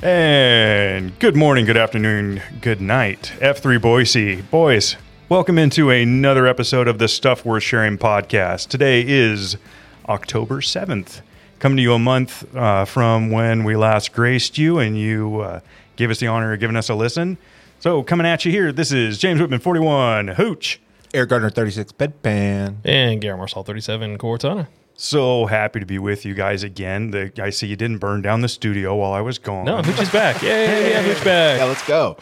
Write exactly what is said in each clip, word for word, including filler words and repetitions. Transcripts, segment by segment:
And good morning, good afternoon, good night, F three Boise. Boys, welcome into another episode of the Stuff Worth Sharing podcast. Today is October seventh, coming to you a month uh, from when we last graced you and you uh, gave us the honor of giving us a listen. So coming at you here, this is James Whitman, forty-one, Hooch. Eric Gardner, thirty-six, Bedpan. And Garrett Marsall, thirty-seven, Cortana. So happy to be with you guys again. The, I see you didn't burn down the studio while I was gone. No, Hooch is back. Yay, yeah, Hooch back. Yeah, let's go.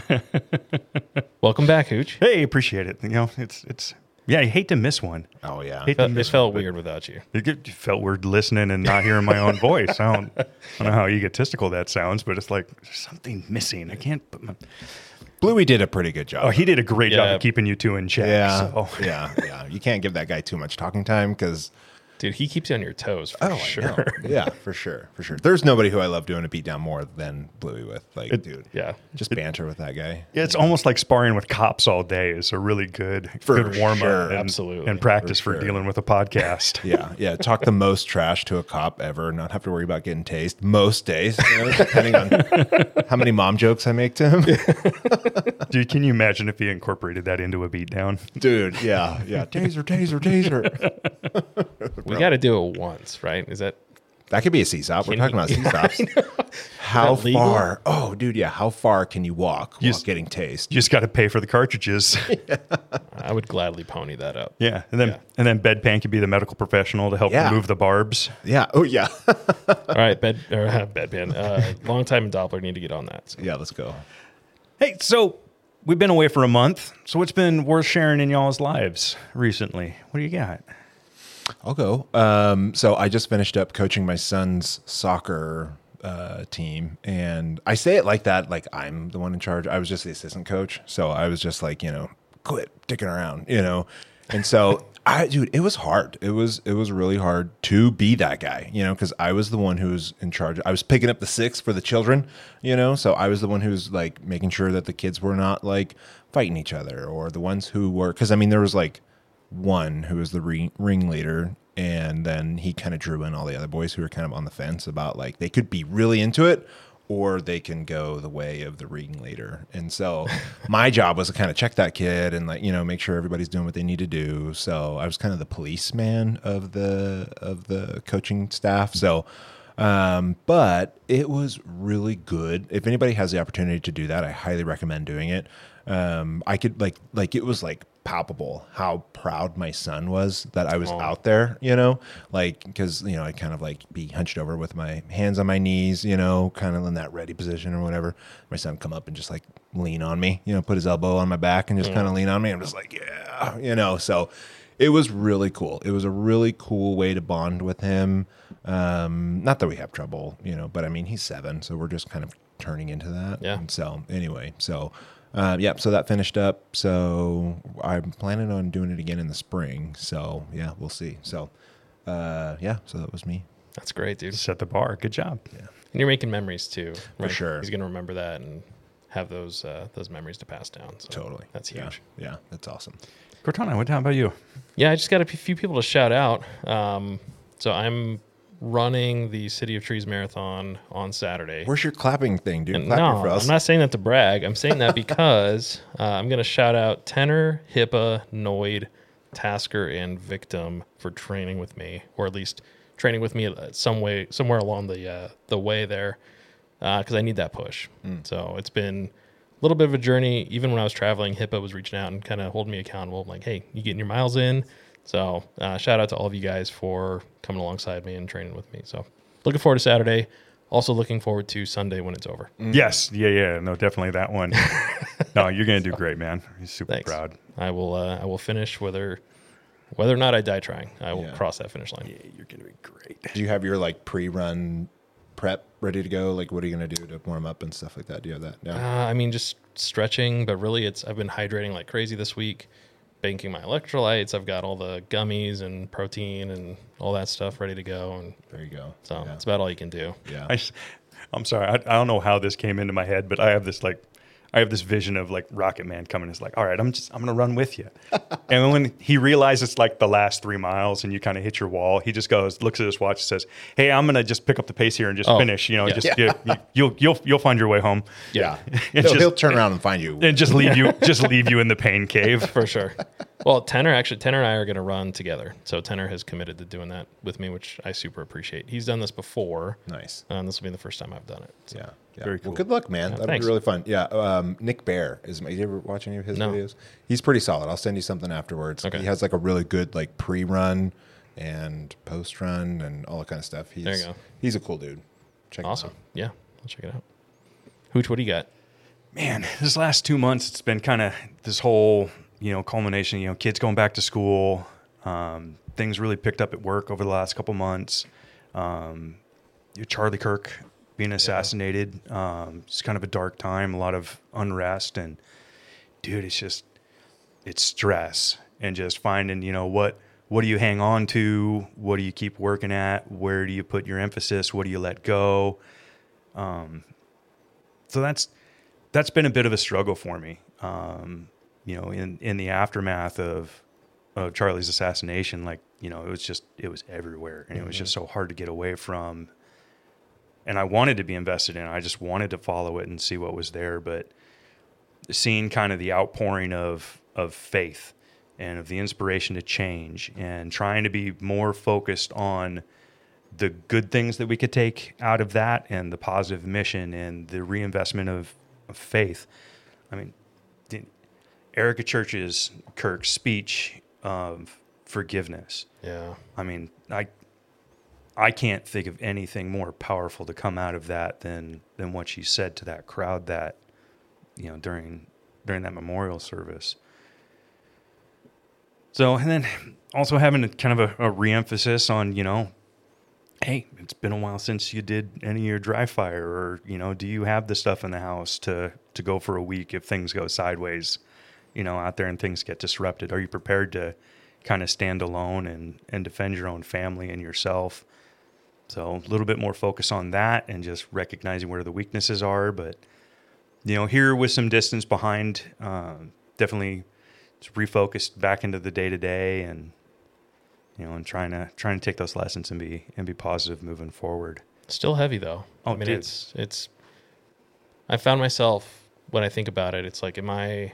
Welcome back, Hooch. Hey, appreciate it. You know, it's, it's, yeah, I hate to miss one. Oh, yeah. Hate to It miss felt one, weird without you. It get- felt weird listening and not hearing my own voice. I don't, I don't know how egotistical that sounds, but it's like there's something missing. I can't put my... Bluey did a pretty good job. Oh, he did a great job Yeah. of keeping you two in check. Yeah, So. yeah, yeah. You can't give that guy too much talking time because... Dude, he keeps you on your toes for Oh, sure. I know. Yeah, for sure, for sure. There's nobody who I love doing a beatdown more than Bluey with. Like, It- dude, Yeah. just banter with that guy. It's almost like sparring with cops all day is a really good, For good warm up sure. and, Absolutely. and practice For for, sure. dealing with a podcast. Yeah, yeah. Talk the most trash to a cop ever, not have to worry about getting tased most days, you know, depending on how many mom jokes I make to him. Dude, can you imagine if he incorporated that into a beatdown? Dude, yeah, yeah. Taser, taser, taser. We got to do it once, right? Is that That could be a C SOP. We're Can talking you- about C SOPs. How that legal? far? Oh, dude, yeah. How far can you walk You while s- getting tased? You just got to pay for the cartridges. I would gladly pony that up. Yeah, and then Yeah. and then Bedpan could be the medical professional to help Yeah. remove the barbs. Yeah. Oh, yeah. All right, bed or uh, bedpan. Uh, long time Doppler need to get on that. So. yeah. Let's go. Hey, so we've been away for a month. So what's been worth sharing in y'all's lives recently? What do you got? I'll go. Um, so I just finished up coaching my son's soccer uh, team, and I say it like that, like I'm the one in charge. I was just the assistant coach, so I was just like, you know, quit dicking around, you know. And so I, dude, it was hard. It was it was really hard to be that guy, you know, because I was the one who was in charge. I was picking up the six for the children, you know, so I was the one who was like making sure that the kids were not like fighting each other, or the ones who were, because I mean there was like one who was the ring, ringleader, and then he kind of drew in all the other boys who were kind of on the fence about like they could be really into it or they can go the way of the ringleader. And so my job was to kind of check that kid and like, you know, make sure everybody's doing what they need to do. So I was kind of the policeman of the of the coaching staff. So um but it was really good. If anybody has the opportunity to do that, I highly recommend doing it. um I could like like it was like palpable how proud my son was that I was Oh. out there, you know, like, because, you know, I kind of like be hunched over with my hands on my knees, you know, kind of in that ready position or whatever. My son come up and just like lean on me, you know, put his elbow on my back and just kind of lean on me. I'm just like, yeah, you know, so it was really cool. It was a really cool way to bond with him. Um, not that we have trouble, you know, but I mean, he's seven, so we're just kind of turning into that. Yeah. And so anyway, so Uh, yeah, so that finished up. So I'm planning on doing it again in the spring. So yeah, we'll see. So uh, yeah, so that was me. That's great, dude. Set the bar. Good job. Yeah, And you're making memories too. For sure. He's gonna remember that and have those uh, those memories to pass down. So totally. That's huge. Yeah, yeah, that's awesome. Cortana, what about you? Yeah, I just got a p- few people to shout out. Um, so I'm running the City of Trees Marathon on Saturday. Where's your clapping thing, dude? And Clap your no, for us. I'm not saying that to brag. I'm saying that because uh, I'm going to shout out Tenor, Hippa, Noid, Tasker, and Victim for training with me, or at least training with me some way, somewhere along the uh, the way there, because I need that push. Mm. So it's been a little bit of a journey. Even when I was traveling, Hippa was reaching out and kind of holding me accountable. Like, hey, you getting your miles in? So uh, shout out to all of you guys for coming alongside me and training with me. So looking forward to Saturday. Also looking forward to Sunday when it's over. Yes. Yeah, yeah. No, definitely that one. No, you're going to do great, man. He's super Thanks. proud. I will. Uh, I will finish whether whether or not I die trying. I will Yeah. cross that finish line. Yeah, you're going to be great. Do you have your like pre-run prep ready to go? Like, what are you going to do to warm up and stuff like that? Do you have that? No. Uh, I mean, just stretching, but really, it's I've been hydrating like crazy this week, banking my electrolytes. I've got all the gummies and protein and all that stuff ready to go, and There you go. so yeah. that's about all you can do. yeah. I, am sorry. I, I don't know how this came into my head, but I have this like, I have this vision of like Rocket Man coming. It's like, all right, I'm just I'm gonna run with you. And when he realizes it's like the last three miles and you kind of hit your wall, he just goes, looks at his watch, and says, "Hey, I'm gonna just pick up the pace here and just Oh, finish. You know, yeah. just Yeah. you, you'll you'll you'll find your way home." Yeah. And He'll, just- he'll turn around and find you. and just leave you just leave you in the pain cave. For sure. Well, Tenor actually, Tenor and I are going to run together. So Tenor has committed to doing that with me, which I super appreciate. He's done this before. Nice. And this will be the first time I've done it. So. Yeah. yeah. Very cool. Well, good luck, man. That'll thanks. be really fun. Yeah. Um, Nick Bear is. Did you ever watch any of his No. videos? He's pretty solid. I'll send you something afterwards. Okay. He has like a really good like pre-run and post-run and all that kind of stuff. He's, There you go. He's a cool dude. Check Awesome. him Yeah. I'll check it out. Hooch, what do you got? Man, this last two months, it's been kind of this whole, you know, culmination, you know, kids going back to school. Um, things really picked up at work over the last couple months. Um, Charlie Kirk being assassinated. Um, it's kind of a dark time, a lot of unrest. And, dude, it's just, it's stress. And just finding, you know, what, what do you hang on to? What do you keep working at? Where do you put your emphasis? What do you let go? Um, so that's, that's been a bit of a struggle for me. Um, you know, in, in the aftermath of, of Charlie's assassination, like, you know, it was just, it was everywhere and mm-hmm. it was just so hard to get away from. And I wanted to be invested in it. I just wanted to follow it and see what was there. But seeing kind of the outpouring of, of faith and of the inspiration to change and trying to be more focused on the good things that we could take out of that and the positive mission and the reinvestment of, of faith. I mean, the, Erica Church's Kirk's speech of forgiveness. Yeah. I mean, I I can't think of anything more powerful to come out of that than than what she said to that crowd that, you know, during during that memorial service. So, and then also having a kind of a, a reemphasis on, you know, hey, it's been a while since you did any of your dry fire, or, you know, do you have the stuff in the house to, to go for a week if things go sideways, you know, out there and things get disrupted? Are you prepared to kind of stand alone and, and defend your own family and yourself? So a little bit more focus on that and just recognizing where the weaknesses are. But, you know, here with some distance behind, um, definitely refocused back into the day to day and, you know, and trying to trying to take those lessons and be and be positive moving forward. Still heavy though. Oh, I mean, dude. it's it's. I found myself when I think about it, it's like, am I?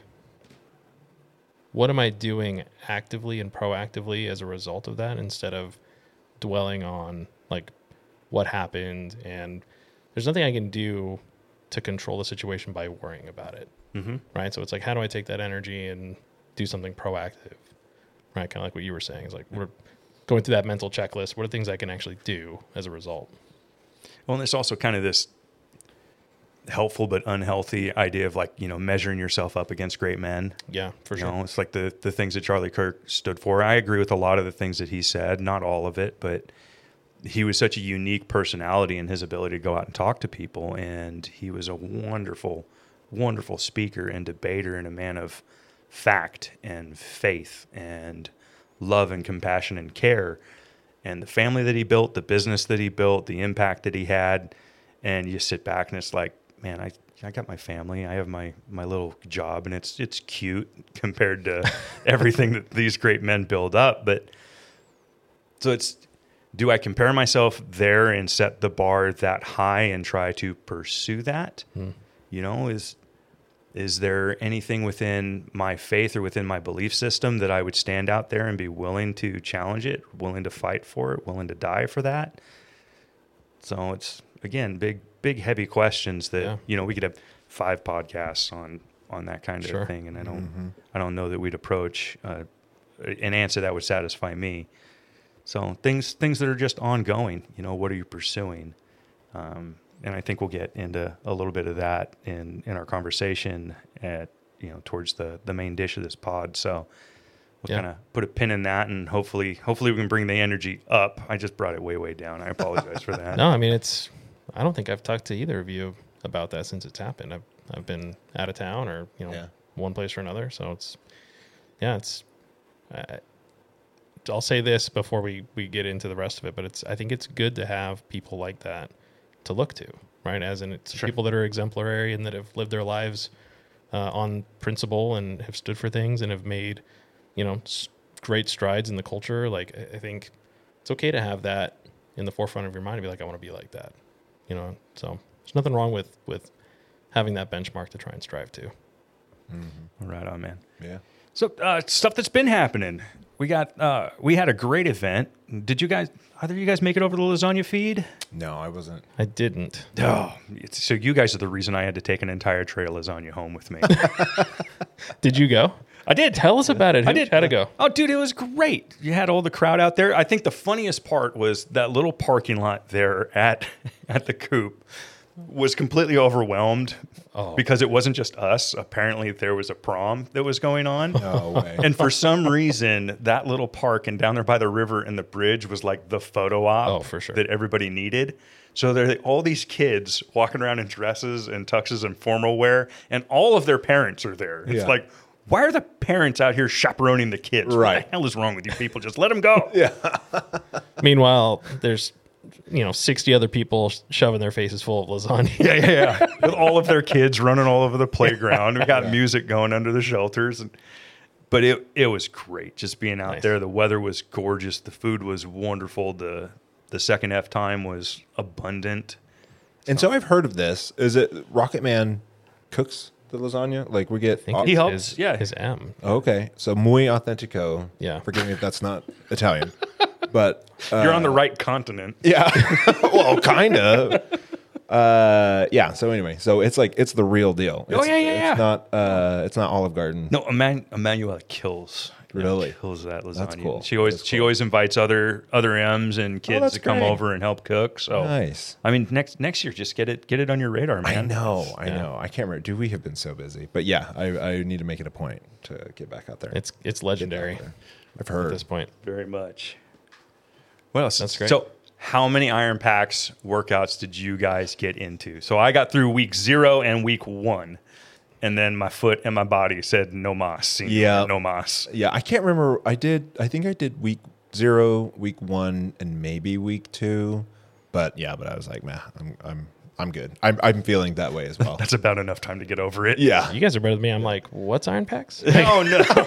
What am I doing actively and proactively as a result of that, instead of dwelling on like what happened? And there's nothing I can do to control the situation by worrying about it, Mm-hmm. right? So it's like, how do I take that energy and do something proactive, right? Kind of like what you were saying. It's like we're going through that mental checklist. What are things I can actually do as a result? Well, and there's also kind of this helpful but unhealthy idea of like, you know, measuring yourself up against great men. Yeah, for You sure. know, it's like the, the things that Charlie Kirk stood for. I agree with a lot of the things that he said, not all of it, but he was such a unique personality in his ability to go out and talk to people. And he was a wonderful, wonderful speaker and debater and a man of fact and faith and love and compassion and care. And the family that he built, the business that he built, the impact that he had. And you sit back and it's like, man, I I got my family. I have my my little job, and it's it's cute compared to everything that these great men build up. But so it's, do I compare myself there and set the bar that high and try to pursue that? Hmm. You know, is is there anything within my faith or within my belief system that I would stand out there and be willing to challenge it, willing to fight for it, willing to die for that? So it's, again, big, big, heavy questions that, Yeah. you know, we could have five podcasts on, on that kind of Sure. thing. And I don't, Mm-hmm. I don't know that we'd approach uh, an answer that would satisfy me. So things, things that are just ongoing, you know, what are you pursuing? Um, and I think we'll get into a little bit of that in, in our conversation at, you know, towards the, the main dish of this pod. So we'll Yeah. kind of put a pin in that, and hopefully, hopefully we can bring the energy up. I just brought it way, way down. I apologize for that. No, I mean, it's, I don't think I've talked to either of you about that since it's happened. I've, I've been out of town or, you know, Yeah. one place or another. So it's, yeah, it's, I, I'll say this before we, we get into the rest of it, but it's, I think it's good to have people like that to look to, right? As in, it's Sure. people that are exemplary and that have lived their lives uh, on principle and have stood for things and have made, you know, s- great strides in the culture. Like, I, I think it's okay to have that in the forefront of your mind and be like, I want to be like that, you know? So there's nothing wrong with, with having that benchmark to try and strive to. Mm-hmm. Right on, man. Yeah. So uh, stuff that's been happening. We got uh, we had a great event. Did you guys? Either of you guys make it over the lasagna feed? No, I wasn't. I didn't. Oh, it's, so you guys are the reason I had to take an entire tray of lasagna home with me. Did you go? I did. Tell us about it. I did. How'd it go? Oh, dude, it was great. You had all the crowd out there. I think the funniest part was that little parking lot there at at the Coop was completely overwhelmed Oh. because it wasn't just us. Apparently, there was a prom that was going on. No way. And for some reason, that little park and down there by the river and the bridge was like the photo op Oh, for sure. that everybody needed. So there are all these kids walking around in dresses and tuxes and formal wear, and all of their parents are there. It's Yeah. like, why are the parents out here chaperoning the kids? What Right. the hell is wrong with you people? Just let them go. Yeah. Meanwhile, there's, you know, sixty other people shoving their faces full of lasagna. Yeah, yeah, yeah. With all of their kids running all over the playground. We got music going under the shelters. And, but it it was great just being out Nice. there. The weather was gorgeous. The food was wonderful. The the second F time was abundant. And so I've heard of this. Is it Rocket Man cooks the lasagna? Like we get. I think He it's helps, his, yeah. his M. Okay, so muy authentico. Yeah. Forgive me if that's not Italian, but uh, You're on the right continent. yeah, well, kind of. Uh, yeah. So anyway, so it's like it's the real deal. Oh, It's, yeah, yeah, it's yeah. Not uh, it's not Olive Garden. No, Eman- Emmanuel kills. Really? kills that lasagna. That's cool. She always That's she cool. always invites other other M's and kids that's to come great. over and help cook. So Nice. I mean, next next year, just get it get it on your radar, man. I know. I Yeah. know. I can't remember. Dude, we have been so busy. But yeah, I, I need to make it a point to get back out there. It's it's Get legendary out there. I've at heard. this point. Very much. What else? That's great. So, how many Iron Packs workouts did you guys get into? So, I got through week zero and week one, and then my foot and my body said no mas. Senor, Yeah. no mas. Yeah, I can't remember. I did. I think I did week zero, week one, and maybe week two. But yeah, but I was like, man, I'm I'm I'm good. I'm I'm feeling that way as well. That's about enough time to get over it. yeah. You guys are better than me. I'm like, what's Iron Packs? Oh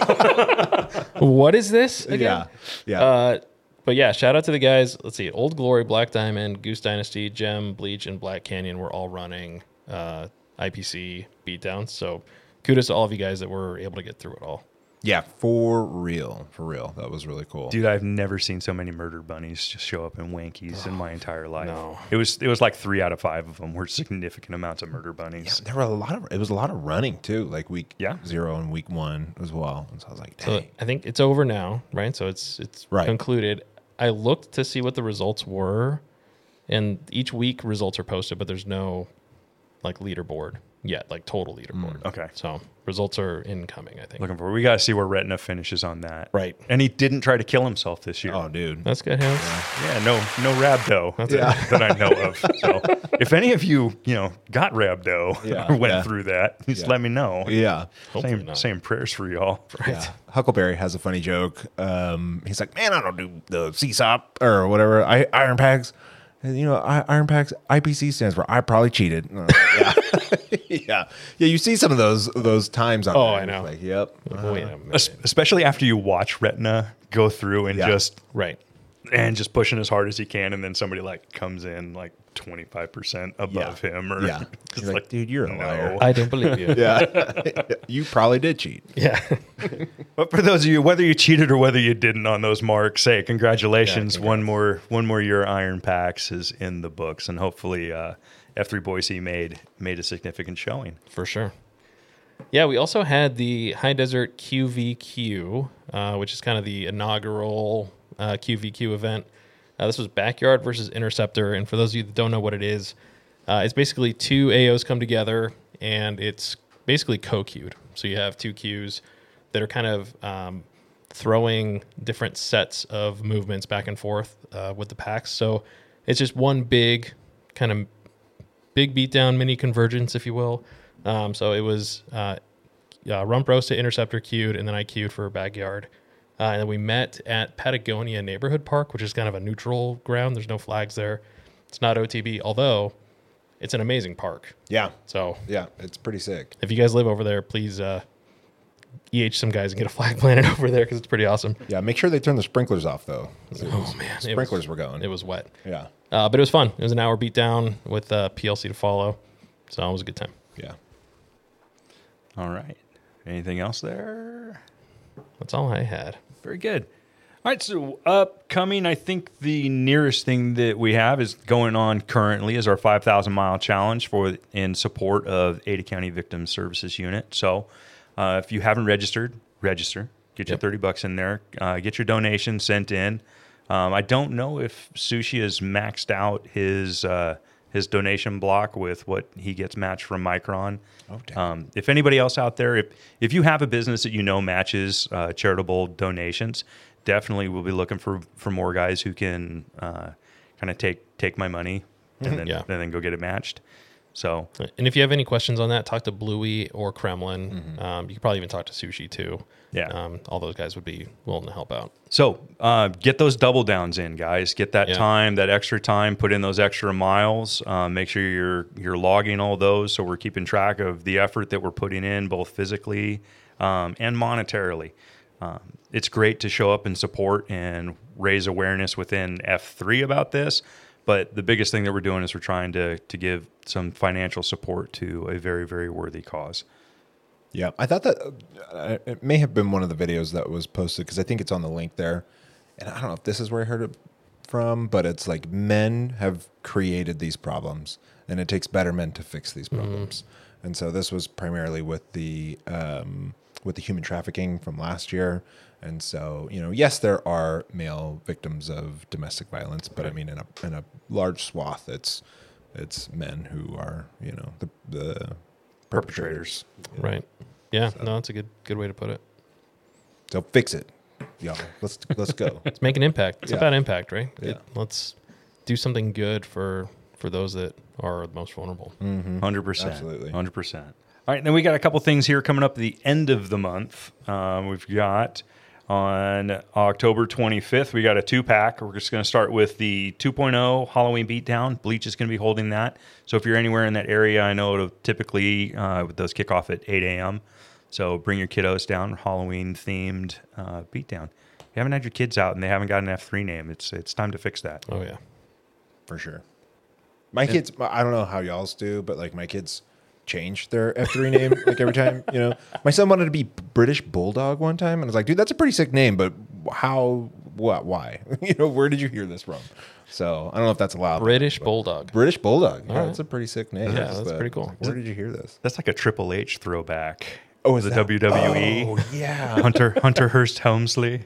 no. What is this again? Yeah. Yeah. Uh, but yeah, shout out to the guys. Let's see, Old Glory, Black Diamond, Goose Dynasty, Gem, Bleach, and Black Canyon were all running uh, I P C beatdowns. So kudos to all of you guys that were able to get through it all. yeah. For real. For real. That was really cool. Dude, I've never seen so many murder bunnies just show up in Wankies in my entire life. no. It was it was like three out of five of them were significant amounts of murder bunnies. There were a lot of. It was a lot of running too. Like week Yeah. zero and week one as well. And so I was like, So dang. I think it's over now, right? So it's it's Right. concluded. I looked to see what the results were, and each week results are posted, but there's no like leaderboard yet, like total leaderboard. Okay. So results are incoming, I think. Looking for we gotta see where Retina finishes on that. Right. And he didn't try to kill himself this year. Oh, dude. That's good, Hans. Yeah, no, no rhabdo That's that, that I know of. So, if any of you, you know, got rhabdo Yeah, or went yeah. through that, just Yeah. let me know. Yeah. Hopefully Same, not. same prayers for y'all. Yeah. Huckleberry has a funny joke. Um, he's like, man, I don't do the C S O P or whatever. I Iron Packs. And, you know, I, Iron Packs I P C stands for I probably cheated. And I was like, yeah. yeah. Yeah. You see some of those those times on Oh, there. I know. It's like, yep. Wait a Es- minute. Especially after you watch Retina go through and Yeah. just Right. and just pushing as hard as he can, and then somebody like comes in like twenty five percent above Yeah. him, or Yeah. just You're like, dude, you're a no. liar. I don't believe you. Yeah. You probably did cheat. Yeah. But for those of you, whether you cheated or whether you didn't on those marks, hey, congratulations! Yeah, one more, one more year Iron Packs is in the books, and hopefully, uh, F three Boise made made a significant showing. For sure. Yeah, we also had the High Desert Q V Q, uh, which is kind of the inaugural uh, Q V Q event. Uh, this was Backyard versus Interceptor, and for those of you that don't know what it is, uh, it's basically two A Os come together, and it's basically co-queued. So you have two queues that are kind of um, throwing different sets of movements back and forth uh, with the packs. So it's just one big kind of big beatdown, mini convergence, if you will. Um, so it was uh, uh, Rump Roast to Interceptor queued, and then I queued for Backyard. Uh, and then we met at Patagonia Neighborhood Park, which is kind of a neutral ground. There's no flags there. It's not O T B, although it's an amazing park. Yeah. So Yeah. It's pretty sick. if you guys live over there, please uh, E H some guys and get a flag planted over there because it's pretty awesome. Yeah. Make sure they turn the sprinklers off, though. Oh, man. It Sprinklers was, were going. It was wet. Yeah. Uh, but it was fun. It was an hour beat down with uh, P L C to follow. So it was a good time. Yeah. All right. Anything else there? That's all I had. Very good. All right, so upcoming, I think the nearest thing that we have is going on currently is our five thousand mile challenge for in support of Ada County Victim Services Unit. So uh, if you haven't registered, register. Get your Yep. thirty bucks in there. Uh, get your donation sent in. Um, I don't know if Sushi has maxed out his uh, his donation block with what he gets matched from Micron. Oh, damn. Um, if anybody else out there, if if you have a business that you know matches uh, charitable donations, definitely we'll be looking for, for more guys who can uh, kind of take take my money and then Yeah. and then go get it matched. So And if you have any questions on that, talk to Bluey or Kremlin. Mm-hmm. Um, you could probably even talk to Sushi too. Yeah. Um, all those guys would be willing to help out. so uh, get those double downs in, guys. Get that Yeah. time, that extra time. Put in those extra miles. Uh, make sure you're you're logging all those, so we're keeping track of the effort that we're putting in, both physically um, and monetarily. Um, it's great to show up and support and raise awareness within F three about this. But the biggest thing that we're doing is we're trying to to give some financial support to a very, very worthy cause. Yeah, I thought that uh, it may have been one of the videos that was posted because I think it's on the link there. And I don't know if this is where I heard it from, but it's like men have created these problems and it takes better men to fix these problems. Mm. And so this was primarily with the um, with the human trafficking from last year. And so, you know, yes, there are male victims of domestic violence, but I mean, in a in a large swath, it's it's men who are, you know, the the perpetrators. you know. Right. Yeah. No, that's a good good way to put it. So fix it, y'all. Let's let's go. Let's make an impact. It's Yeah. about impact, right? Yeah. It, let's do something good for for those that are the most vulnerable. one hundred percent. Absolutely. one hundred percent. All right, then we got a couple things here coming up at the end of the month. Um, we've got on October twenty-fifth, we got a two-pack. We're just going to start with the two point oh Halloween Beatdown. Bleach is going to be holding that. So if you're anywhere in that area, I know it'll typically, uh, those kick off at eight a.m. So bring your kiddos down, Halloween-themed uh, Beatdown. If you haven't had your kids out and they haven't got an F three name, it's it's time to fix that. Oh yeah. For sure. My kids, I don't know how y'all's do, but like my kids change their F three name like every time, you know. My son wanted to be British Bulldog one time, and I was like, dude, that's a pretty sick name, but how, what, why? you know, where did you hear this from? So I don't know if that's allowed. British but- Bulldog. British Bulldog. Yeah, right. that's a pretty sick name. Yeah, that's but pretty cool. I was like, where did you hear this? That's like a Triple H throwback. Oh, is the that- W W E. Oh, yeah. Hunter Hunter Hearst Helmsley.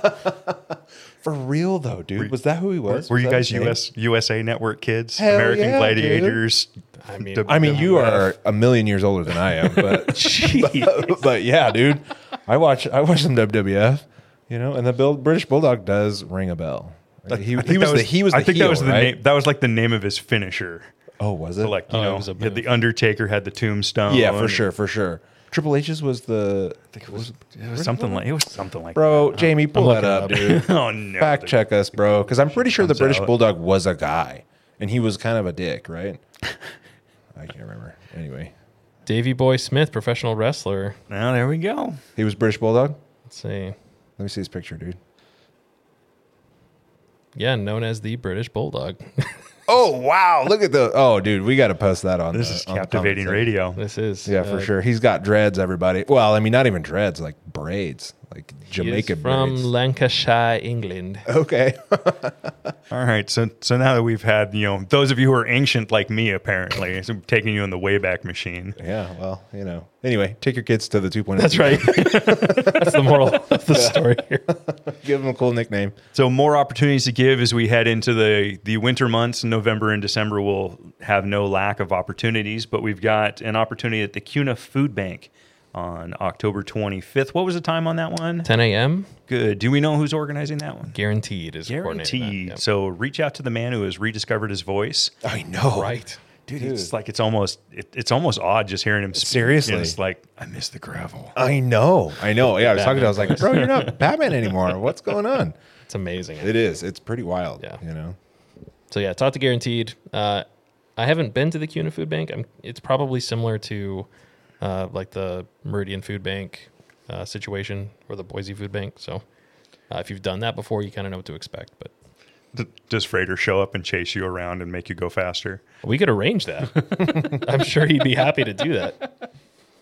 For real though, dude. Was that who he was? Were Was you that guys his name? U S U S A Network kids? Hell American yeah, Gladiators. I mean, W- I mean, you W F. are a million years older than I am, but but, but yeah, dude, I watch I watch some W W F, you know, and the Bill, British Bulldog does ring a bell. Like, he, I think he was, that the he was the I think heel, that was the right? name. That was like the name of his finisher. Oh, was it? So like you Oh, it know, was a you had move. the Undertaker had the tombstone. yeah, for sure, for sure. Triple H's was the I think it was, it was something like it was something like bro. Jamie, pull that looking up, it dude. that. Oh no! Fact check us, bro, because I'm pretty sure the Comes British out. Bulldog was a guy, and he was kind of a dick, right? I can't remember. Anyway, Davey Boy Smith, professional wrestler. Now there we go. he was British Bulldog. Let's see. Let me see his picture, dude. Yeah, known as the British Bulldog. Oh wow! Look at the. Oh, dude, we got to post that on. This the, is on the captivating comment section. radio. this is Yeah, for uh, sure. He's got dreads. Everybody. Well, I mean, not even dreads, like braids, like he is Jamaica from braids. Lancashire, England. Okay. All right, so so now that we've had you know those of you who are ancient like me, apparently, so I'm taking you in the Wayback Machine. Yeah. Well, you know. Anyway, take your kids to the two point oh. That's right. That's the moral of the story here. Give them a cool nickname. So more opportunities to give as we head into the, the winter months. November and December will have no lack of opportunities, but we've got an opportunity at the CUNA Food Bank on October twenty-fifth. What was the time on that one? ten a.m. Good. Do we know who's organizing that one? Guaranteed is coordinating that. Guaranteed. Yep. So reach out to the man who has rediscovered his voice. I know. Right. Dude, it's like it's almost it, it's almost odd just hearing him speak. Seriously. And it's like I miss the gravel. I know. I know. Yeah, I was talking to. I was Batman like, bro, you're not Batman anymore. What's going on? It's amazing. It is. It's pretty wild. Yeah. You know. So yeah, talk to Guaranteed. Uh, I haven't been to the Kuna Food Bank. I'm, it's probably similar to uh, like the Meridian Food Bank uh, situation or the Boise Food Bank. So uh, if you've done that before, you kind of know what to expect. But D- Does Frater show up and chase you around and make you go faster? we could arrange that. I'm sure he'd be happy to do that.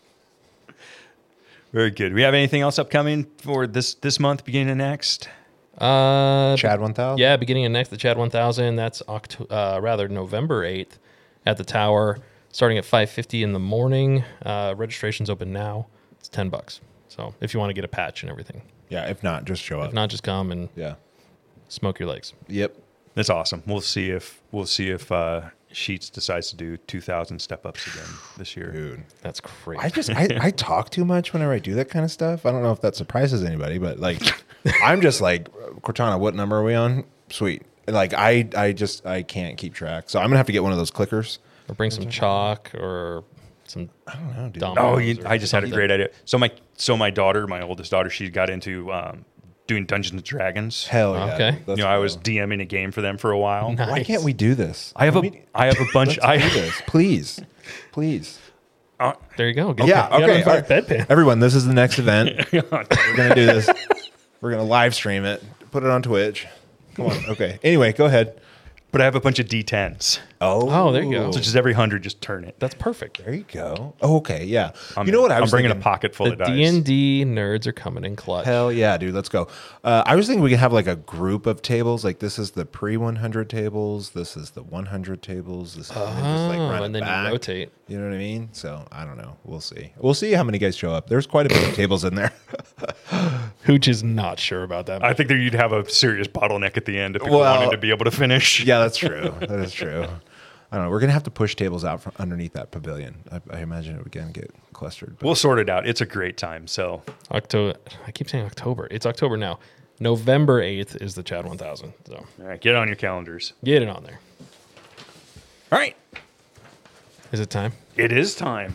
Very good. We have anything else upcoming for this this month, beginning of next? Uh, Chad one thousand? Yeah, beginning of next, the Chad one thousand. That's Octo- uh, rather November eighth at the Tower, starting at five fifty in the morning. Uh, registration's open now. It's ten bucks. So if you want to get a patch and everything, Yeah, if not, just show up. if not, just come and Yeah. smoke your legs. Yep. That's awesome. We'll see if we'll see if uh, Sheets decides to do two thousand step ups again this year. Dude. That's crazy. I just I, I talk too much whenever I do that kind of stuff. I don't know if that surprises anybody, but like I'm just like, Cortana, what number are we on? Sweet. Like I I just I can't keep track. So I'm gonna have to get one of those clickers. or bring some chalk or some. I don't know, dude. dominoes Oh, you, or I just had a something. great idea. So my so my daughter, my oldest daughter, she got into um, doing Dungeons and Dragons. Hell yeah. Okay. Let's you know, I go. was DMing a game for them for a while. Nice. Why can't we do this? I have a Can we- I have a bunch. Let's I do this, please, please. uh, There you go. Get Yeah, the- get okay. on the all right. bedpan. Everyone, this is the next event. We're gonna do this. We're gonna live stream it. Put it on Twitch. Come on. Okay. Anyway, go ahead. but I have a bunch of D tens. Oh, Oh, there you go. So just every hundred, just turn it. That's perfect. There you go. Oh, okay, yeah. I'm, you know what I I'm was bringing thinking? a pocket full The of dice. D and D nerds are coming in clutch. Hell yeah, dude. Let's go. Uh, I was thinking we could have like a group of tables. Like this is the pre one hundred tables. This is the one hundred tables. This is and then just, like, Oh, run it and then back. you rotate. You know what I mean? So I don't know. We'll see. We'll see how many guys show up. There's quite a bit of tables in there. Hooch is not sure about that. I think that you'd have a serious bottleneck at the end if people Well, wanted to be able to finish. Yeah, that's true. That is true. I don't know. We're gonna have to push tables out from underneath that pavilion. I, I imagine it would again get clustered. But We'll sort it out. It's a great time. So October. I keep saying October. It's October now. November eighth is the Chad one thousand. So all right, get on your calendars. get it on there. All right. Is it time? It is time.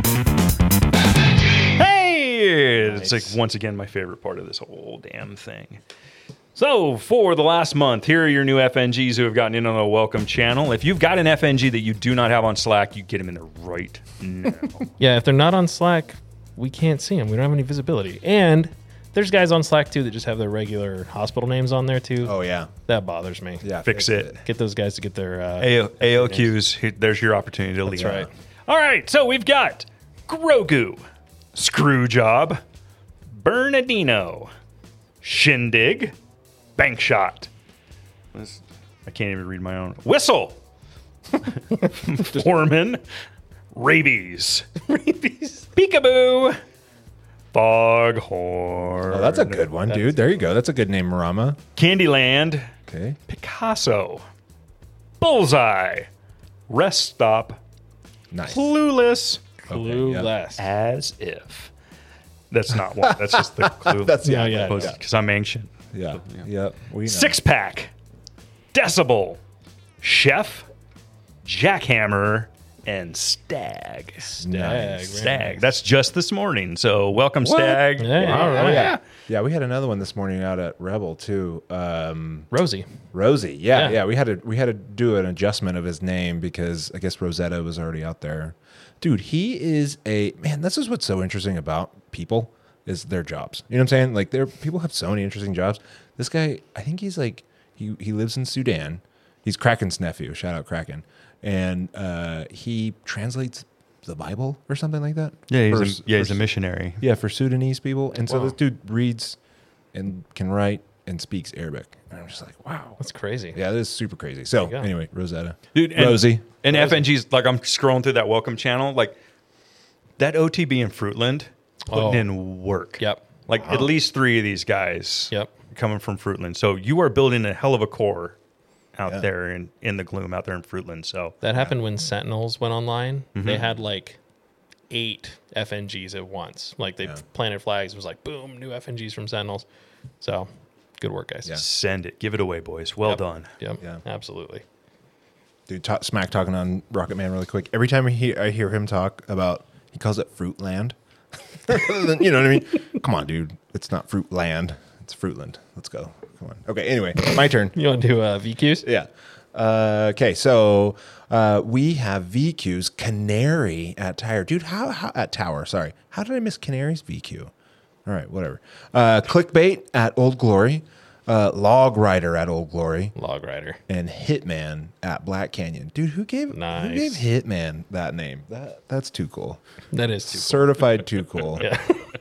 Hey! It's Nice. like once again my favorite part of this whole damn thing. So, for the last month, here are your new F N Gs who have gotten in on the welcome channel. If you've got an F N G that you do not have on Slack, you get them in there right now. Yeah, if they're not on Slack, we can't see them. We don't have any visibility. And there's guys on Slack too that just have their regular hospital names on there too. oh yeah, That bothers me. yeah. Fix it. Get those guys to get their uh, A- AOQs, here- there's your opportunity to That's leave. right. All right, so we've got Grogu, Screwjob, Bernardino, Shindig, Bankshot. This- I can't even read my own. Whistle, Foreman, Rabies, Rabies, Peekaboo, Foghorn. Oh, that's a good one, dude. There you go. That's a good name, Marama. Candyland, Okay. Picasso, Bullseye, Rest Stop, Nice. Clueless, clueless. as if. That's not one. That's just the clue. That's Yeah, yeah, yeah. yeah. Because I'm ancient. Yeah. Yep. We know. Six pack, Decibel, Chef, Jackhammer, and Stag. Stag. Nice. very Stag. nice. That's just this morning. So welcome, Stag. Hey, Wow. all right. Yeah. Yeah, we had another one this morning out at Rebel too. Um, Rosie. Rosie. Yeah, Yeah. yeah, We had to we had to do an adjustment of his name because I guess Rosetta was already out there. Dude, he is a man. This is what's so interesting about people is their jobs. You know what I'm saying? Like, there people have so many interesting jobs. This guy, I think he's like he he lives in Sudan. He's Kraken's nephew. Shout out Kraken. And uh, he translates the Bible or something like that. Yeah, he's, For- a, yeah, he's for- a missionary. Yeah, for Sudanese people. And so Wow. this dude reads and can write and speaks Arabic. And I'm just like, wow. That's crazy. Yeah, this is super crazy. So you go. anyway, Rosetta. Dude, and, Rosie. And F N Gs, like I'm scrolling through that welcome channel, like that O T B in Fruitland putting Oh. in work. Yep. Like at least three of these guys Yep. coming from Fruitland. So you are building a hell of a core out Yeah. there in, in the gloom out there in Fruitland. So That happened when Sentinels went online. Mm-hmm. They had like eight F N Gs at once. Like they Yeah. planted flags. It was like, boom, new F N Gs from Sentinels. So good work, guys. Yeah. send it. Give it away, boys. Well Yep. done. Yep. Yeah. Absolutely. Dude, ta- smack talking on Rocket Man really quick. Every time I hear, I hear him talk about, he calls it Fruitland. You know what I mean? Come on, dude. It's not Fruitland. It's Fruitland. Let's go. Come on. Okay, anyway, my turn. You want to do uh, V Qs? Yeah. Uh, okay, so uh, we have V Q's Canary at Tire. Dude, how, how at Tower, sorry. How did I miss Canary's V Q? All right, whatever. Uh, Clickbait at Old Glory. Uh, Log Rider at Old Glory. Log Rider. And Hitman at Black Canyon. Dude, who gave Nice. who gave Hitman that name? That That's too cool. That is too Certified too cool. Yeah.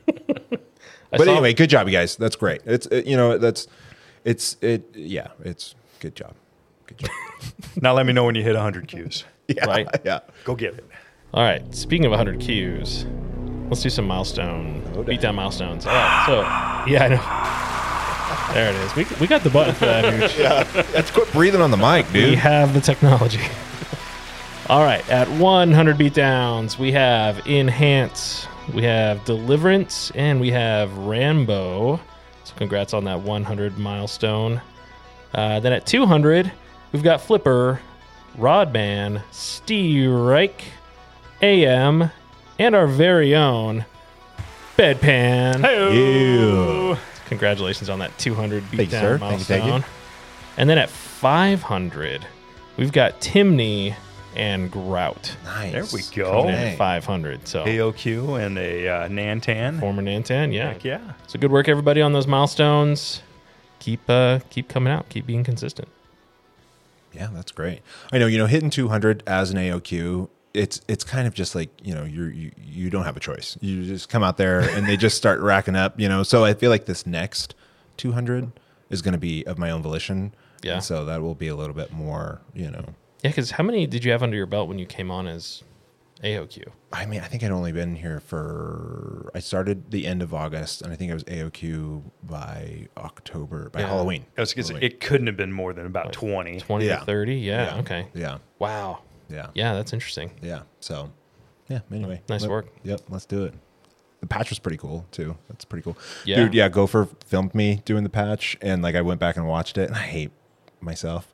I But saw- anyway, good job, you guys. That's great. It's it, you know that's it's it yeah. It's good job. Good job. Now let me know when you hit one hundred Qs. Yeah, Right. yeah. Go get it. All right. Speaking of one hundred Qs, let's do some milestone, Oh, beat down milestones. All right. So, yeah, I know. There it is. We, we got the button for that. Huge. Yeah. Let's quit breathing on the mic, We dude. have the technology. All right. At one hundred beatdowns, we have Enhance, we have Deliverance, and we have Rambo. So congrats on that one hundred milestone. Uh, then at two hundred, we've got Flipper, Rodman, Steve-Reich, A M, and our very own Bedpan. Ew. Congratulations on that two hundred Thank you, beatdown sir. milestone. Thank you, thank you. And then at five hundred, we've got Timney and Grout. Nice. There we go. Coming in Dang. at five hundred. So A O Q and a uh, Nantan. former Nantan, yeah. Heck yeah. So good work, everybody, on those milestones. Keep uh, keep coming out. Keep being consistent. Yeah, that's great. I know, you know, hitting two hundred as an A O Q, it's it's kind of just like, you know, you're, you you don't have a choice. You just come out there and they just start racking up, you know. So I feel like this next two hundred is going to be of my own volition. Yeah. And so that will be a little bit more, you know. Yeah, because how many did you have under your belt when you came on as A O Q? I mean, I think I'd only been here for, I started the end of August, and I think I was A O Q by October, by Yeah. Halloween. I was gonna say, Halloween. it couldn't have been more than about twenty. twenty Yeah. to thirty? Yeah, Yeah. okay. Yeah, Wow. yeah, Yeah, that's interesting. yeah. So, yeah, anyway. Nice Let- work. Yep, let's do it. The patch was pretty cool, too. That's pretty cool. Yeah. Dude, yeah, Gopher filmed me doing the patch, and, like, I went back and watched it, and I hate myself.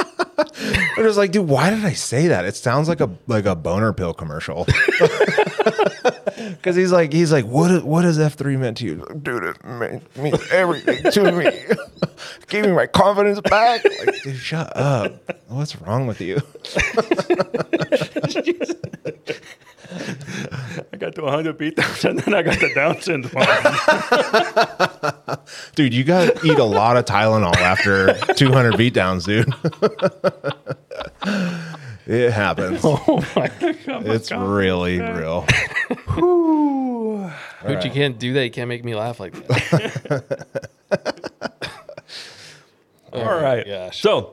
I was like, dude, why did I say that? It sounds like a like a boner pill commercial. Because he's like, he's like, what is, what has F three meant to you? Dude, it mean- means everything to me. Gave me my confidence back. Like, dude, shut up. What's wrong with you? I got to one hundred beatdowns and then I got the Down syndrome. Dude, you got to eat a lot of Tylenol after two hundred beatdowns, dude. It happens. Oh my God. It's really real. Dude, you can't do that. You can't make me laugh like that. Oh All my right. Gosh. So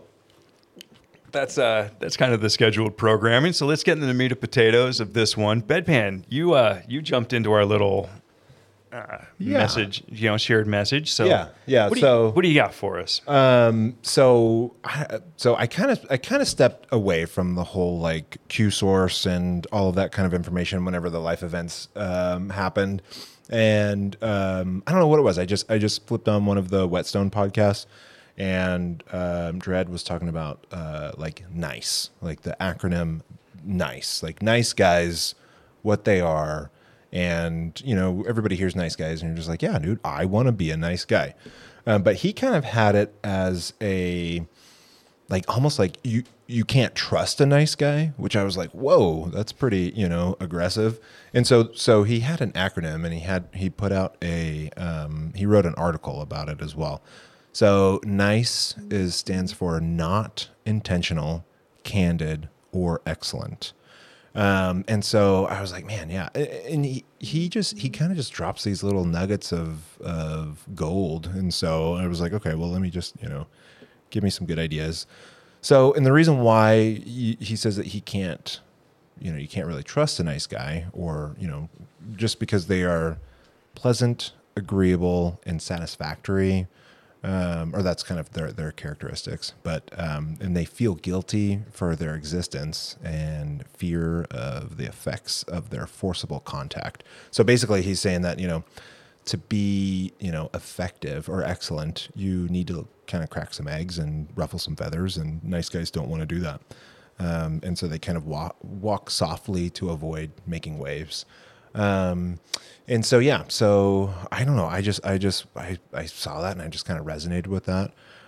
that's uh that's kind of the scheduled programming. So let's get into the meat of potatoes of this one. Bedpan, you uh you jumped into our little uh, Yeah. message, you know, shared message. So Yeah, yeah, What do so- you, what do you got for us? Um, so, I, so I kind of, I kind of stepped away from the whole like Q source and all of that kind of information whenever the life events um, happened, and um, I don't know what it was. I just, I just flipped on one of the Whetstone podcasts, and um, Dredd was talking about uh, like NICE, like the acronym NICE, like nice guys, what they are. And, you know, everybody hears nice guys and you're just like, yeah, dude, I want to be a nice guy. Um, but he kind of had it as a, like, almost like you, you can't trust a nice guy, which I was like, whoa, that's pretty, you know, aggressive. And so, so he had an acronym and he had, he put out a, um, he wrote an article about it as well. So NICE is, stands for not intentional, candid, or excellent. Um, and so I was like, man, yeah. And he, he just, he kind of just drops these little nuggets of, of gold. And so I was like, okay, well, let me just, you know, give me some good ideas. So, and the reason why he, he says that he can't, you know, you can't really trust a nice guy or, you know, just because they are pleasant, agreeable, and satisfactory. Um, or that's kind of their, their characteristics, but, um, and they feel guilty for their existence and fear of the effects of their forcible contact. So basically he's saying that, you know, to be, you know, effective or excellent, you need to kind of crack some eggs and ruffle some feathers, and nice guys don't want to do that. Um, and so they kind of walk, walk softly to avoid making waves. Um, and so, yeah, so I don't know. I just, I just, I, I saw that and I just kind of resonated with that.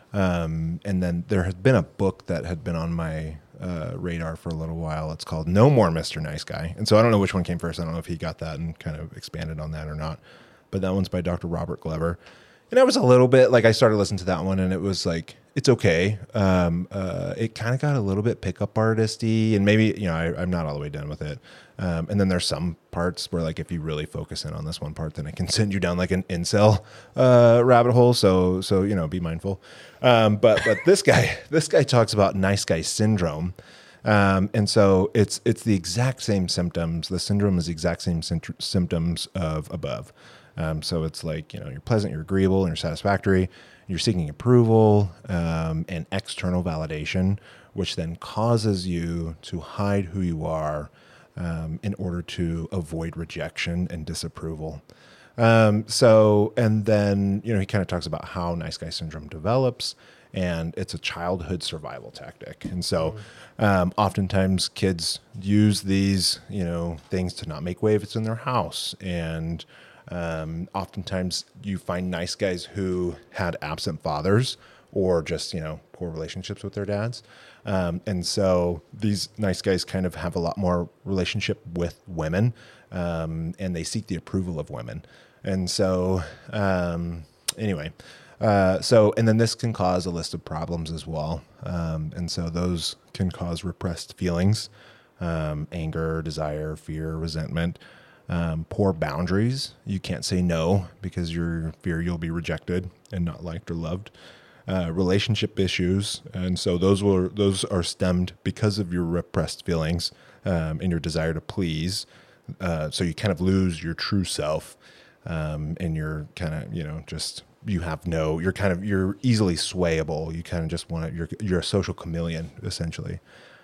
Um, and then there had been a book that had been on my uh, radar for a little while. It's called No More Mister Nice Guy. And so I don't know which one came first. I don't know if he got that and kind of expanded on that or not. But that one's by Doctor Robert Glover. And I was a little bit like, I started listening to that one and it was like, it's okay. Um, uh, it kind of got a little bit pickup artisty and maybe, you know, I, I'm not all the way done with it. Um, and then there's some parts where like, if you really focus in on this one part, then it can send you down like an incel, uh, rabbit hole. So, so, you know, be mindful. Um, but, but this guy, this guy talks about nice guy syndrome. Um, and so it's, it's the exact same symptoms. The syndrome is the exact same synt- symptoms of above. Um, so it's like, you know, you're pleasant, you're agreeable, and you're satisfactory. You're seeking approval um, and external validation, which then causes you to hide who you are um, in order to avoid rejection and disapproval. Um, so, and then, you know, he kind of talks about how nice guy syndrome develops, and it's a childhood survival tactic. And so um, oftentimes kids use these, you know, things to not make waves in their house. And Um, oftentimes you find nice guys who had absent fathers or just, you know, poor relationships with their dads. Um, and so these nice guys kind of have a lot more relationship with women, um, and they seek the approval of women. And so, um, anyway, uh, so, and then this can cause a list of problems as well. Um, and so those can cause repressed feelings, um, anger, desire, fear, resentment. Um, poor boundaries. You can't say no because you fear you'll be rejected and not liked or loved. Uh, relationship issues, and so those were those are stemmed because of your repressed feelings um, and your desire to please. Uh, so you kind of lose your true self, um, and you're kind of you know just you have no. You're kind of you're easily swayable. You kind of just want to. You're you're a social chameleon essentially,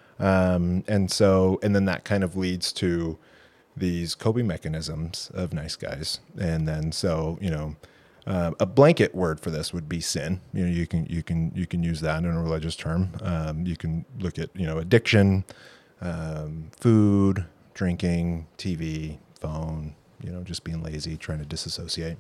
um, and so and then that kind of leads to these coping mechanisms of nice guys. And then, so, you know, uh, a blanket word for this would be sin. You know, you can, you can, you can use that in a religious term. Um, you can look at, you know, addiction, um, food, drinking, T V, phone, you know, just being lazy, trying to disassociate.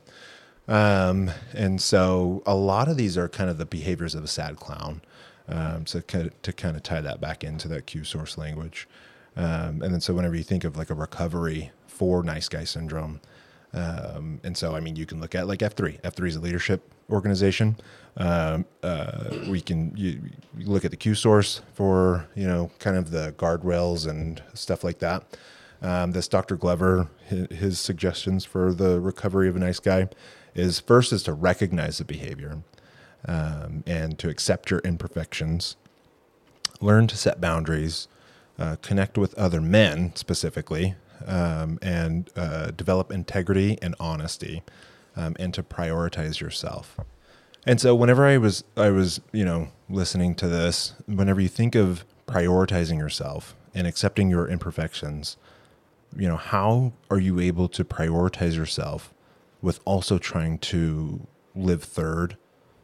Um, and so a lot of these are kind of the behaviors of a sad clown. Um, so kind of, to kind of tie that back into that Q source language. Um, and then so whenever you think of like a recovery for nice guy syndrome, um, and so, I mean, you can look at like F three. F three is a leadership organization. Um, uh, we can you, you look at the Q source for, you know, kind of the guardrails and stuff like that. Um, this Doctor Glover, his, his suggestions for the recovery of a nice guy is first is to recognize the behavior um, and to accept your imperfections, learn to set boundaries, Uh, connect with other men specifically, um, and uh, develop integrity and honesty, um, and to prioritize yourself. And so whenever I was, I was, you know, listening to this, whenever you think of prioritizing yourself and accepting your imperfections, you know, how are you able to prioritize yourself with also trying to live third?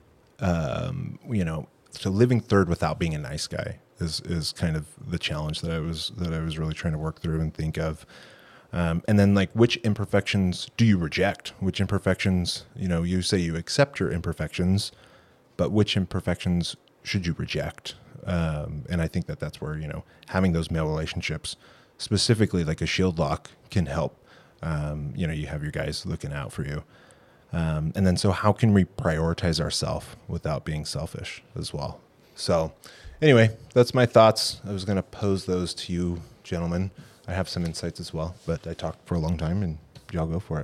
Um, you know, so living third without being a nice guy is is kind of the challenge that I was that I was really trying to work through and think of. Um, and then, like, which imperfections do you reject? Which imperfections, you know, you say you accept your imperfections, but which imperfections should you reject? Um, and I think that that's where, you know, having those male relationships, specifically like a shield lock, can help. Um, you know, you have your guys looking out for you. Um, and then, so how can we prioritize ourselves without being selfish as well? So anyway, that's my thoughts. I was going to pose those to you, gentlemen. I have some insights as well, but I talked for a long time, and y'all go for it.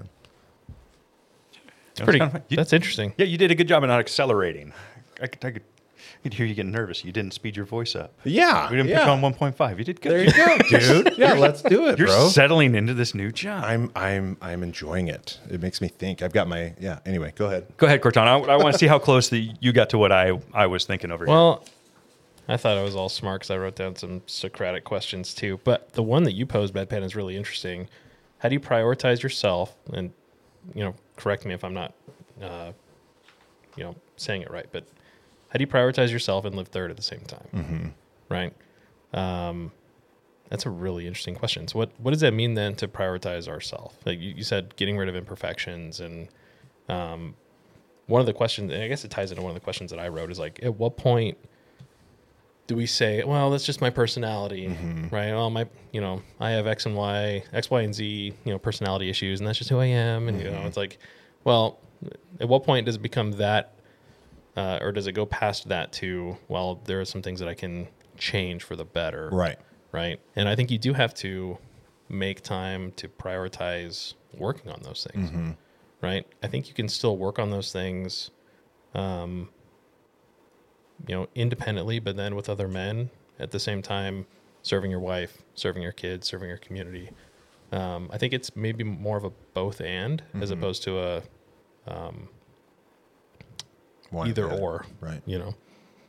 It's pretty. Kind of, you, that's interesting. Yeah, you did a good job of not accelerating. I could, I could, I could hear you getting nervous. You didn't speed your voice up. Yeah, We didn't yeah. pick on one point five. You did good. There you go, dude. Yeah, let's do it, You're bro. settling into this new job. I'm I'm I'm enjoying it. It makes me think. I've got my yeah. Anyway, go ahead. Go ahead, Cortana. I, I want to see how close the, you got to what I I was thinking over here. Well, I thought I was all smart because I wrote down some Socratic questions too. But the one that you posed, Bedpan, is really interesting. How do you prioritize yourself? And, you know, correct me if I'm not, uh, you know, saying it right. But how do you prioritize yourself and live third at the same time? Mm-hmm. Right. Um, that's a really interesting question. So what, what does that mean then to prioritize ourselves? Like you, you said, getting rid of imperfections and, um, one of the questions, and I guess it ties into one of the questions that I wrote, is like, at what point do we say, well, that's just my personality, mm-hmm. right? Well, my, you know, I have X and Y, X, Y, and Z, you know, personality issues, and that's just who I am. And, mm-hmm. you know, it's like, well, at what point does it become that, uh, or does it go past that to, well, there are some things that I can change for the better. Right. Right. And I think you do have to make time to prioritize working on those things. Mm-hmm. Right. I think you can still work on those things, um, you know, independently, but then with other men at the same time, serving your wife, serving your kids, serving your community. Um, I think it's maybe more of a both and mm-hmm. as opposed to a um, either or. Right. You know,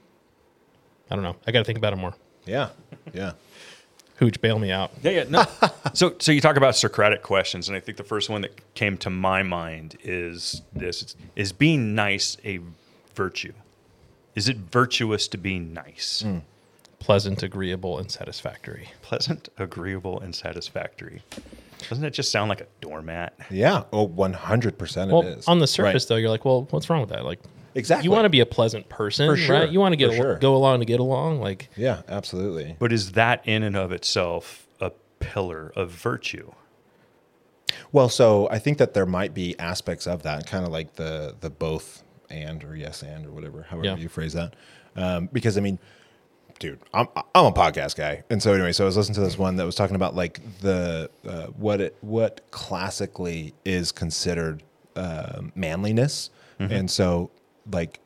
I don't know. I got to think about it more. Yeah. Yeah. Hooch, bail me out. Yeah, yeah, no. so, so you talk about Socratic questions, and I think the first one that came to my mind is this: is being nice a virtue? Is it virtuous to be nice? Mm. Pleasant, agreeable, and satisfactory. Pleasant, agreeable, and satisfactory. Doesn't it just sound like a doormat? Yeah. Oh, one hundred percent well, it is. On the surface, right. though, you're like, well, what's wrong with that? Like, exactly. You want to be a pleasant person, For sure. right? You want to get For sure. go along to get along. Like, yeah, absolutely. But is that in and of itself a pillar of virtue? Well, so I think that there might be aspects of that, kind of like the the both and or yes and or whatever, however yeah. you phrase that. Um, because I mean, dude, I'm I'm a podcast guy, and so anyway, so I was listening to this one that was talking about like the uh, what it what classically is considered uh, manliness, mm-hmm. and so like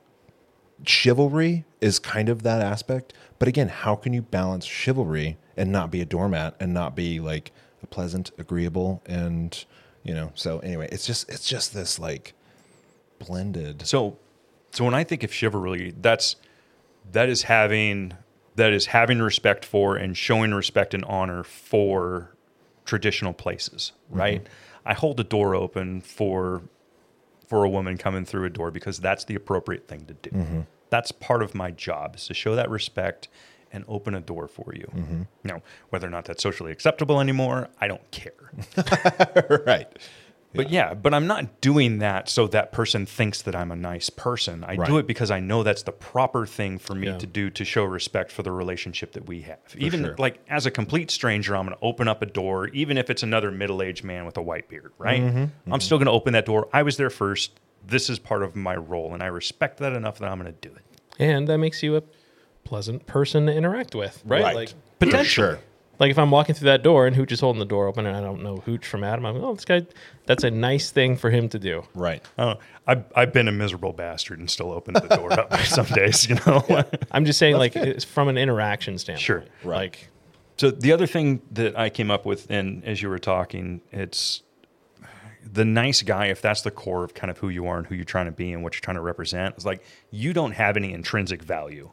chivalry is kind of that aspect. But again, how can you balance chivalry and not be a doormat and not be like a pleasant, agreeable, and you know? So anyway, it's just it's just this like blended. So, so when I think of chivalry, that's that is having that is having respect for and showing respect and honor for traditional places, right? Mm-hmm. I hold a door open for for a woman coming through a door because that's the appropriate thing to do. Mm-hmm. That's part of my job, is to show that respect and open a door for you. Mm-hmm. Now, whether or not that's socially acceptable anymore, I don't care. Right. But yeah. yeah, but I'm not doing that so that person thinks that I'm a nice person. I right. do it because I know that's the proper thing for me yeah. to do to show respect for the relationship that we have. For even sure. like as a complete stranger, I'm going to open up a door, even if it's another middle-aged man with a white beard, right? Mm-hmm. Mm-hmm. I'm still going to open that door. I was there first. This is part of my role, and I respect that enough that I'm going to do it. And that makes you a pleasant person to interact with, right? Right. Like potentially. Sure. Like if I'm walking through that door and Hooch is holding the door open and I don't know Hooch from Adam, I'm like, oh, this guy, that's a nice thing for him to do. Right. Oh, I've, I've been a miserable bastard and still open the door up some days, you know? Yeah. I'm just saying, like, it's from an interaction standpoint. Sure. Right. Like, so the other thing that I came up with, and as you were talking, it's the nice guy, if that's the core of kind of who you are and who you're trying to be and what you're trying to represent, it's like you don't have any intrinsic value.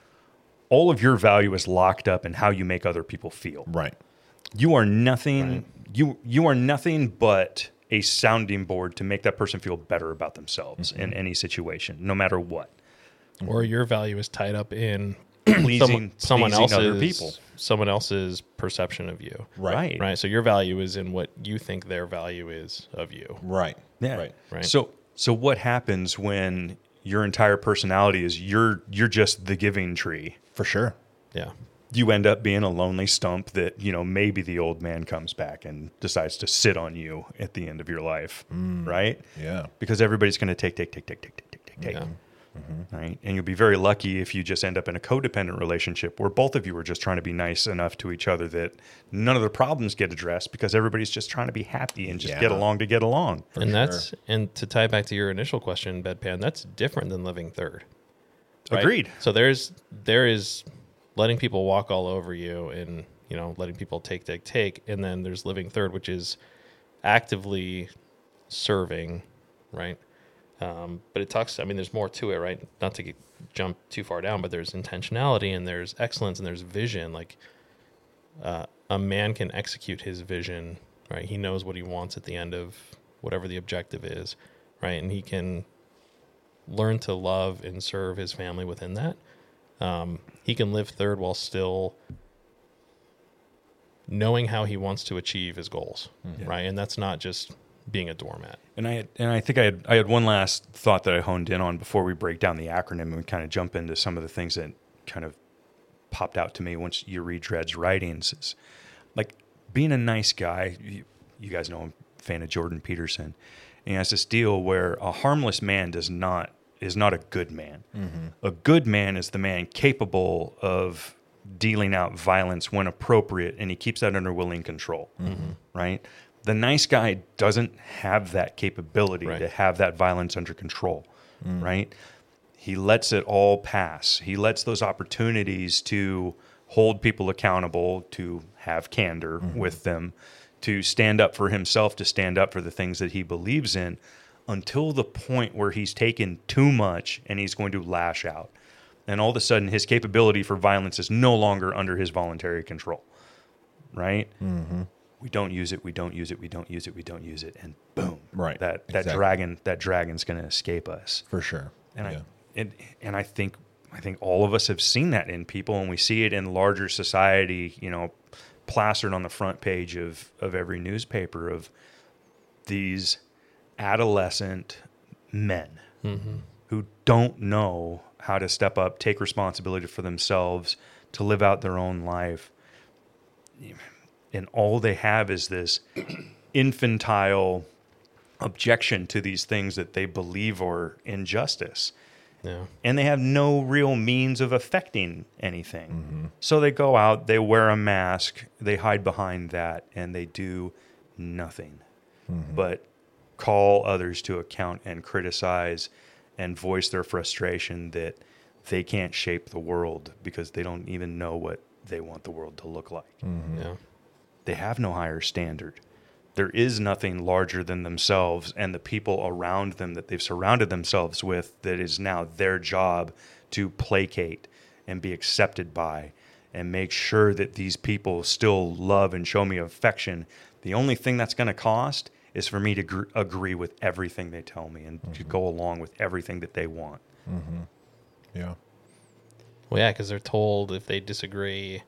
All of your value is locked up in how you make other people feel. Right. You are nothing. Right. You you are nothing but a sounding board to make that person feel better about themselves mm-hmm. in any situation, no matter what. Or your value is tied up in pleasing, someone, someone pleasing else's other people. Someone else's perception of you. Right. Right. So your value is in what you think their value is of you. Right. Yeah. Right. Right. So so what happens when your entire personality is you're you're just the giving tree? For sure. Yeah. You end up being a lonely stump that, you know, maybe the old man comes back and decides to sit on you at the end of your life, mm, right? Yeah. Because everybody's going to take, take, take, take, take, take, take, take, take. Yeah. Mm-hmm. Right? And you'll be very lucky if you just end up in a codependent relationship where both of you are just trying to be nice enough to each other that none of the problems get addressed because everybody's just trying to be happy and just yeah. get along to get along. And sure. that's, and to tie back to your initial question, Bedpan, that's different than living third. Right? Agreed. So there's, there is letting people walk all over you and, you know, letting people take, take, take. And then there's living third, which is actively serving, right? Um, but it talks, I mean, there's more to it, right? Not to get, jump too far down, but there's intentionality and there's excellence and there's vision. Like uh, a man can execute his vision, right? He knows what he wants at the end of whatever the objective is, right? And he can learn to love and serve his family within that. Um, he can live third while still knowing how he wants to achieve his goals, mm-hmm. right? And that's not just being a doormat. And I had, and I think I had I had one last thought that I honed in on before we break down the acronym and we kind of jump into some of the things that kind of popped out to me once you read Dred's writings. Is like being a nice guy. You, you guys know I'm a fan of Jordan Peterson. And he has this deal where a harmless man does not is not a good man. Mm-hmm. A good man is the man capable of dealing out violence when appropriate, and he keeps that under willing control. Mm-hmm. Right. The nice guy doesn't have that capability right. to have that violence under control, mm. right? He lets it all pass. He lets those opportunities to hold people accountable, to have candor mm-hmm. with them, to stand up for himself, to stand up for the things that he believes in, until the point where he's taken too much and he's going to lash out. And all of a sudden, his capability for violence is no longer under his voluntary control, right? Mm-hmm. We don't use it. We don't use it. We don't use it. We don't use it, and boom! Right. That that exactly. dragon. That dragon's going to escape us for sure. And yeah. I and and I think I think all of us have seen that in people, and we see it in larger society. You know, plastered on the front page of of every newspaper of these adolescent men mm-hmm. who don't know how to step up, take responsibility for themselves, to live out their own life. And all they have is this infantile objection to these things that they believe are injustice. Yeah. And they have no real means of affecting anything. Mm-hmm. So they go out, they wear a mask, they hide behind that, and they do nothing mm-hmm. but call others to account and criticize and voice their frustration that they can't shape the world because they don't even know what they want the world to look like. Mm-hmm. Yeah. They have no higher standard. There is nothing larger than themselves and the people around them that they've surrounded themselves with that is now their job to placate and be accepted by and make sure that these people still love and show me affection. The only thing that's going to cost is for me to gr- agree with everything they tell me and mm-hmm. to go along with everything that they want. Mm-hmm. Yeah. Well, yeah, because they're told if they disagree,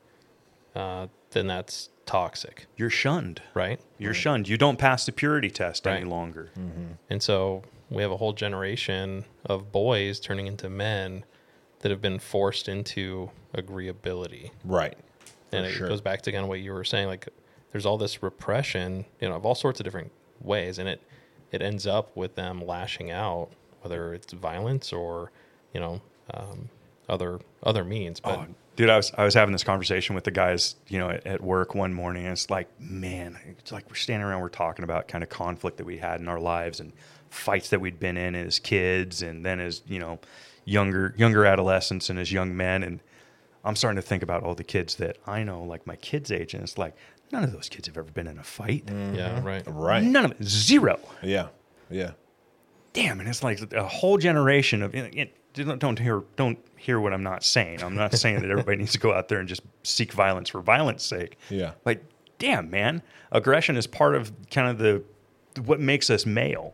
uh, then that's toxic. You're shunned. Right? You're right. shunned. You don't pass the purity test right. any longer. Mm-hmm. And so we have a whole generation of boys turning into men that have been forced into agreeability. Right. And it sure. goes back to kind of what you were saying, like there's all this repression, you know, of all sorts of different ways, and it it ends up with them lashing out, whether it's violence or, you know, um, other other means. But oh, dude, I was I was having this conversation with the guys, you know, at, at work one morning, and it's like, man, it's like we're standing around, we're talking about kind of conflict that we had in our lives and fights that we'd been in as kids, and then as, you know, younger younger adolescents and as young men, and I'm starting to think about all the kids that I know, like my kids' age, and it's like none of those kids have ever been in a fight. Mm-hmm. Yeah, right, right. None of it, zero. Yeah, yeah. Damn, and it's like a whole generation of. It, it, Don't, don't hear don't hear what I'm not saying. I'm not saying that everybody needs to go out there and just seek violence for violence sake. Yeah. Like, damn, man, aggression is part of kind of the what makes us male,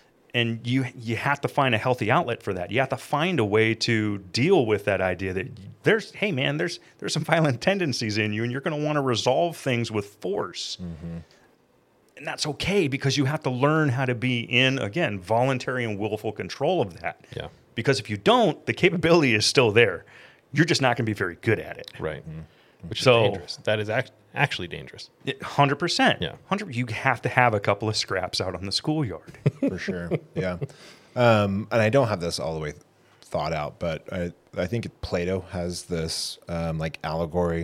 and you you have to find a healthy outlet for that. You have to find a way to deal with that idea that there's, hey, man, there's there's some violent tendencies in you, and you're going to want to resolve things with force. Mm-hmm. And that's okay because you have to learn how to be in, again, voluntary and willful control of that. Yeah. Because if you don't, the capability is still there. You're just not going to be very good at it. Right. Mm-hmm. Which so, is dangerous. That is act- actually dangerous. one hundred percent. Yeah. one hundred You have to have a couple of scraps out on the schoolyard. For sure. Yeah. Um, and I don't have this all the way thought out, but I, I think Plato has this um, like allegory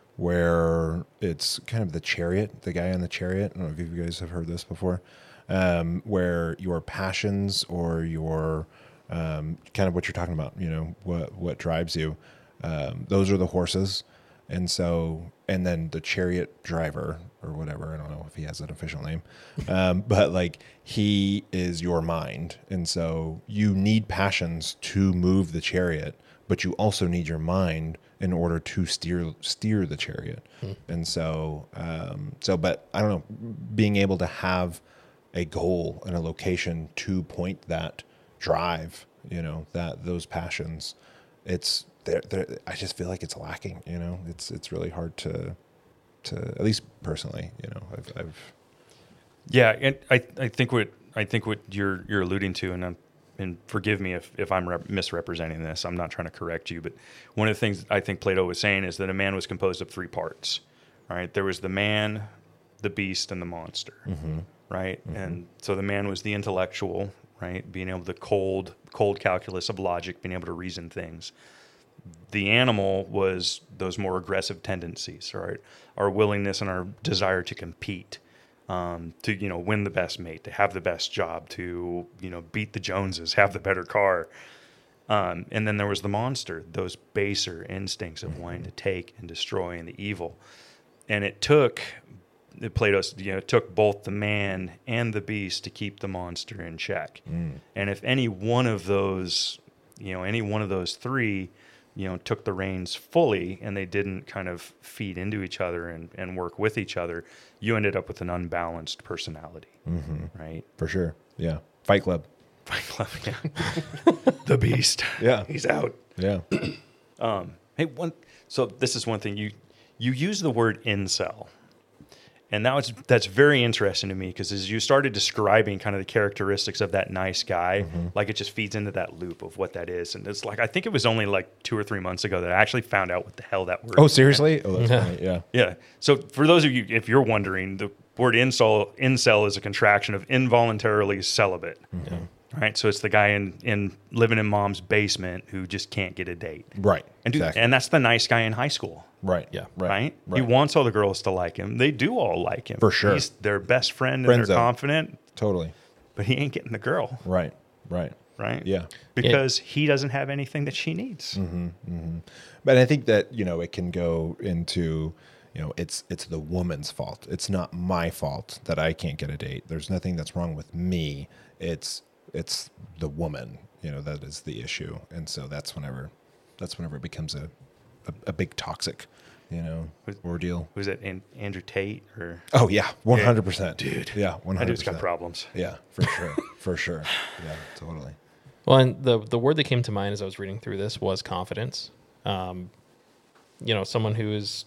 where it's kind of the chariot, the guy on the chariot. I don't know if you guys have heard this before, um, where your passions or your Um, kind of what you're talking about, you know, what what drives you. Um, those are the horses, and so and then the chariot driver or whatever. I don't know if he has an official name, um, but like he is your mind, and so you need passions to move the chariot, but you also need your mind in order to steer steer the chariot. Hmm. And so um, so, but I don't know, being able to have a goal and a location to point that drive, you know, that those passions, it's there. I just feel like it's lacking. You know, it's it's really hard to to at least personally. You know, I've, I've Yeah, and I I think what I think what you're you're alluding to, and I'm, and forgive me if if I'm rep- misrepresenting this. I'm not trying to correct you, but one of the things I think Plato was saying is that a man was composed of three parts. All right, there was the man, the beast, and the monster. Mm-hmm. Right, mm-hmm. And so the man was the intellectual, right, being able to cold cold calculus of logic, being able to reason things. The animal was those more aggressive tendencies, right? Our willingness and our desire to compete, um, to, you know, win the best mate, to have the best job, to, you know, beat the Joneses, have the better car. Um, and then there was the monster, those baser instincts of wanting to take and destroy and the evil. And it took, Plato's, you know, it took both the man and the beast to keep the monster in check. Mm. And if any one of those, you know, any one of those three, you know, took the reins fully and they didn't kind of feed into each other and, and work with each other, you ended up with an unbalanced personality, mm-hmm. right? For sure. Yeah. Fight Club. Fight Club, yeah. The beast. Yeah. He's out. Yeah. um, hey, one, so this is one thing. You, you use the word incel. And that was, that's very interesting to me because as you started describing kind of the characteristics of that nice guy, mm-hmm. like it just feeds into that loop of what that is. And it's like, I think it was only like two or three months ago that I actually found out what the hell that word Oh, is. seriously? Oh, that's funny. Yeah. Yeah. So for those of you, if you're wondering, the word incel, incel is a contraction of involuntarily celibate. Mm-hmm. Right. So it's the guy in, in living in mom's basement who just can't get a date. Right. And, dude, exactly. and that's the nice guy in high school. Right. Yeah. Right. Right? right. He wants all the girls to like him. They do all like him. For sure. He's their best friend Friend and they're zone. confident. Totally. But he ain't getting the girl. Right. Right. Right? Yeah. Because yeah. he doesn't have anything that she needs. Mm-hmm, mm-hmm. But I think that, you know, it can go into, you know, it's it's the woman's fault. It's not my fault that I can't get a date. There's nothing that's wrong with me. It's it's the woman, you know, that is the issue. And so that's whenever that's whenever it becomes a a, a big toxic, you know, was, ordeal. Was it An- Andrew Tate or? Oh yeah, one hundred percent, dude. Yeah, one hundred percent. That dude's got problems. Yeah, for sure, for sure. Yeah, totally. Well, and the the word that came to mind as I was reading through this was confidence. Um, you know, someone who is,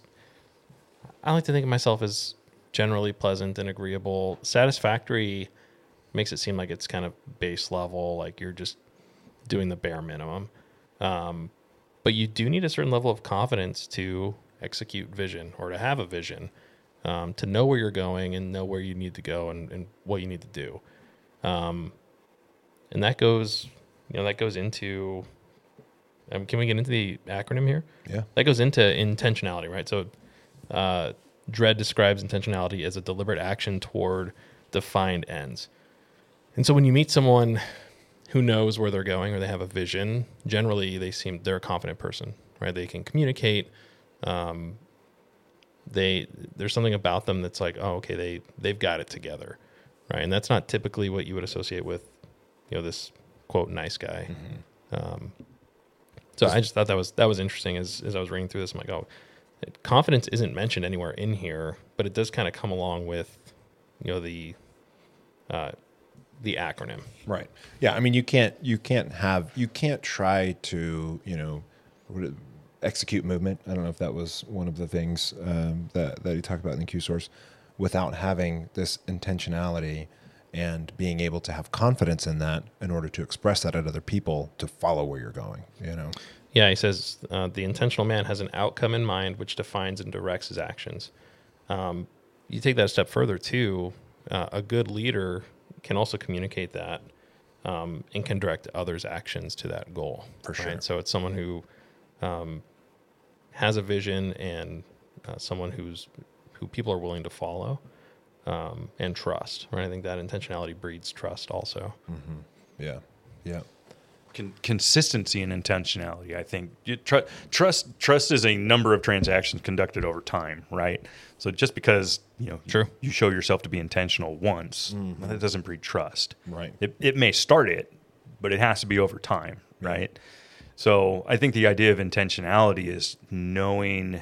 I like to think of myself as generally pleasant and agreeable. Satisfactory makes it seem like it's kind of base level, like you're just doing the bare minimum. Um, but you do need a certain level of confidence to execute vision or to have a vision, um, to know where you're going and know where you need to go and, and what you need to do. Um, and that goes, you know, that goes into, um, can we get into the acronym here? Yeah. That goes into intentionality, right? So, uh, DREAD describes intentionality as a deliberate action toward defined ends. And so when you meet someone who knows where they're going or they have a vision, generally they seem, they're a confident person, right? They can communicate. Um, they, there's something about them that's like, oh, okay, they, they've got it together. Right. And that's not typically what you would associate with, you know, this quote, nice guy. Mm-hmm. Um, so I just thought that was, that was interesting as, as I was reading through this. I'm like, oh, confidence isn't mentioned anywhere in here, but it does kind of come along with, you know, the, uh, the acronym. Right. Yeah. I mean, you can't, you can't have, you can't try to, you know, execute movement. I don't know if that was one of the things um, that, that he talked about in the Q source, without having this intentionality and being able to have confidence in that in order to express that at other people to follow where you're going, you know? Yeah. He says, uh, the intentional man has an outcome in mind, which defines and directs his actions. Um, you take that a step further too. Uh, a good leader can also communicate that um, and can direct others' actions to that goal. For sure. Right? So it's someone who um, has a vision and uh, someone who's who people are willing to follow um, and trust. Right? I think that intentionality breeds trust also. Mm-hmm. Yeah. Yeah. Con- consistency and intentionality. I think you tr- trust trust is a number of transactions conducted over time, right? So just because you know True. you show yourself to be intentional once, mm-hmm. that doesn't breed trust. Right. It it may start it, but it has to be over time, right? Mm-hmm. So I think the idea of intentionality is knowing,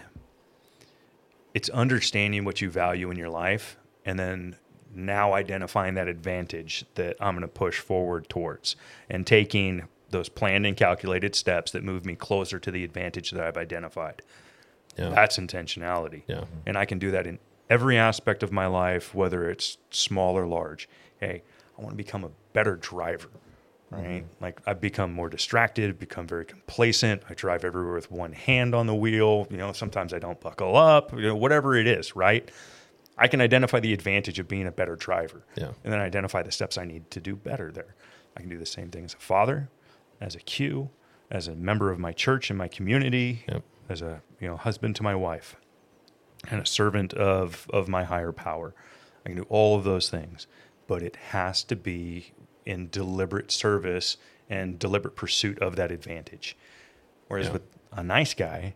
it's understanding what you value in your life, and then now identifying that advantage that I'm going to push forward towards, and taking those planned and calculated steps that move me closer to the advantage that I've identified. Yeah. That's intentionality. Yeah. And I can do that in every aspect of my life, whether it's small or large. Hey, I want to become a better driver, right? Mm-hmm. Like I've become more distracted, become very complacent. I drive everywhere with one hand on the wheel. You know, sometimes I don't buckle up, you know, whatever it is, right? I can identify the advantage of being a better driver, yeah. and then identify the steps I need to do better there. I can do the same thing as a father, as a Q, as a member of my church and my community, yep. as a you know husband to my wife, and a servant of of my higher power. I can do all of those things, but it has to be in deliberate service and deliberate pursuit of that advantage. Whereas yeah. with a nice guy,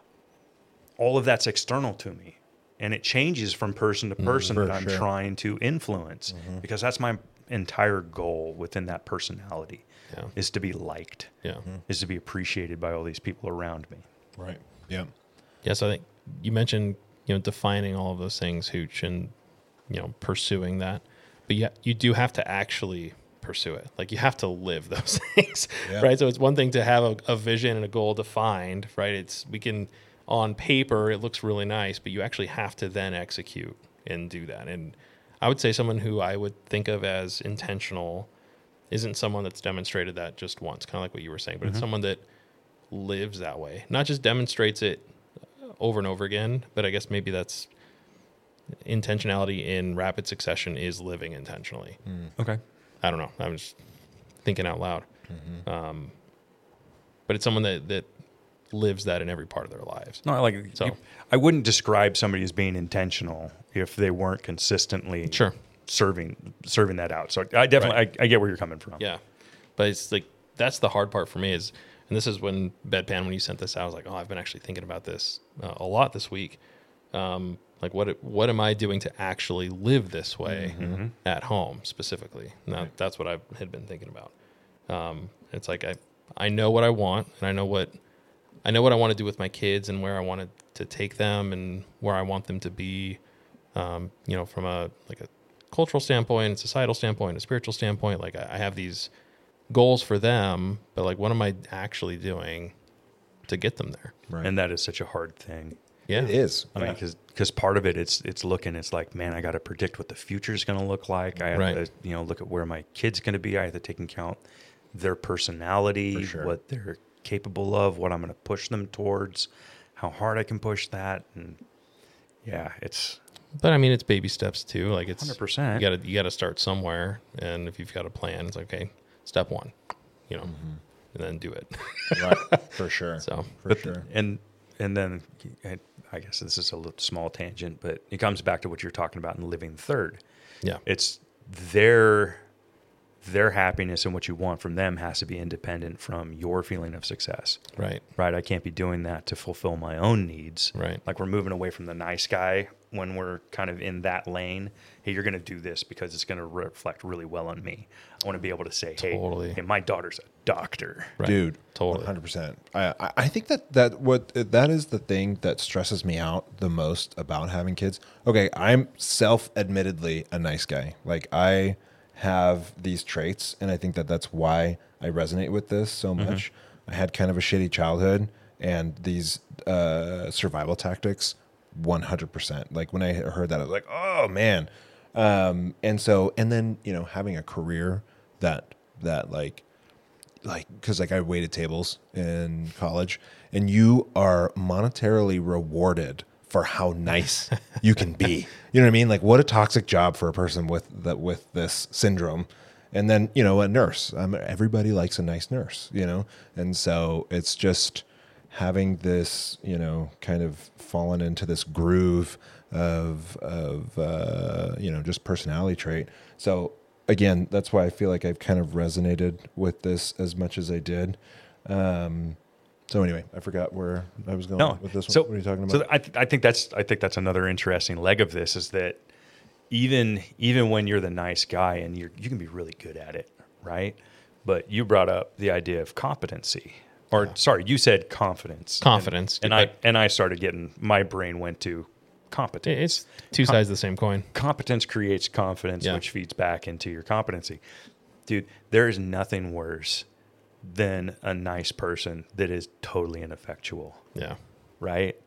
all of that's external to me. And it changes from person to person mm, that I'm sure. trying to influence, mm-hmm. because that's my entire goal within that personality, yeah. is to be liked, yeah. Mm-hmm. is to be appreciated by all these people around me. Right. Yeah. Yeah. So I think you mentioned, you know, defining all of those things, Hooch, and, you know, pursuing that. But yeah, you do have to actually pursue it. Like you have to live those things, yeah. right? So it's one thing to have a, a vision and a goal defined, right? It's, we can, on paper, it looks really nice, but you actually have to then execute and do that. And I would say someone who I would think of as intentional isn't someone that's demonstrated that just once, kind of like what you were saying, but mm-hmm. it's someone that lives that way, not just demonstrates it over and over again, but I guess maybe that's intentionality in rapid succession is living intentionally. Mm. Okay. I don't know. I'm just thinking out loud. Mm-hmm. Um, but it's someone that, that lives that in every part of their lives. No, like so, you, I wouldn't describe somebody as being intentional if they weren't consistently sure. serving serving that out. So I definitely right. I, I get where you're coming from. Yeah, but it's like that's the hard part for me is, and this is when Bedpan, when you sent this out, I was like, oh, I've been actually thinking about this uh, a lot this week. Um, like what what am I doing to actually live this way mm-hmm. at home specifically? Now right. that's what I had been thinking about. Um, it's like I I know what I want, and I know what. I know what I want to do with my kids and where I wanted to take them and where I want them to be, um, you know, from a like a cultural standpoint, a societal standpoint, a spiritual standpoint. Like I, I have these goals for them, but like, what am I actually doing to get them there? Right. And that is such a hard thing. Yeah, it is. I yeah. mean, because because part of it, it's it's looking, it's like, man, I got to predict what the future is going to look like. I have right. to, you know, look at where my kid's going to be. I have to take into account their personality, sure. what they're capable of, what I'm going to push them towards, how hard I can push that, and yeah, it's. But I mean, it's baby steps too. Like it's one hundred percent. You got to you got to start somewhere, and if you've got a plan, it's like, okay, step one, you know, mm-hmm. and then do it. Right, for sure. So for but, sure, and and then I guess this is a little small tangent, but it comes back to what you're talking about in living third. Yeah, it's their. Their happiness and what you want from them has to be independent from your feeling of success. Right. Right. I can't be doing that to fulfill my own needs. Right. Like we're moving away from the nice guy when we're kind of in that lane. Hey, you're going to do this because it's going to reflect really well on me. I want to be able to say, hey, totally. hey, my daughter's a doctor. Right. Dude, totally. one hundred percent. I, I think that, that what that is the thing that stresses me out the most about having kids. Okay, I'm self-admittedly a nice guy. Like I have these traits, and I think that that's why I resonate with this so much. Mm-hmm. I had kind of a shitty childhood, and these uh, survival tactics, one hundred percent. Like when I heard that, I was like, oh man. Um, and so, and then, you know, having a career that, that like, like, cause like I waited tables in college, and you are monetarily rewarded for how nice you can be. You know what I mean? Like what a toxic job for a person with that, with this syndrome. And then, you know, a nurse, um, everybody likes a nice nurse, you know? And so it's just having this, you know, kind of fallen into this groove of, of, uh, you know, just personality trait. So again, that's why I feel like I've kind of resonated with this as much as I did. Um, So anyway, I forgot where I was going no. with this one. So, what are you talking about? So I, th- I think that's I think that's another interesting leg of this is that even even when you're the nice guy and you you can be really good at it, right? But you brought up the idea of competency, or yeah. sorry, you said confidence. Confidence, and, and I and I started getting my brain went to competence. It's two Com- sides of the same coin. Competence creates confidence, yeah. which feeds back into your competency. Dude, there is nothing worse than a nice person that is totally ineffectual. Yeah. Right?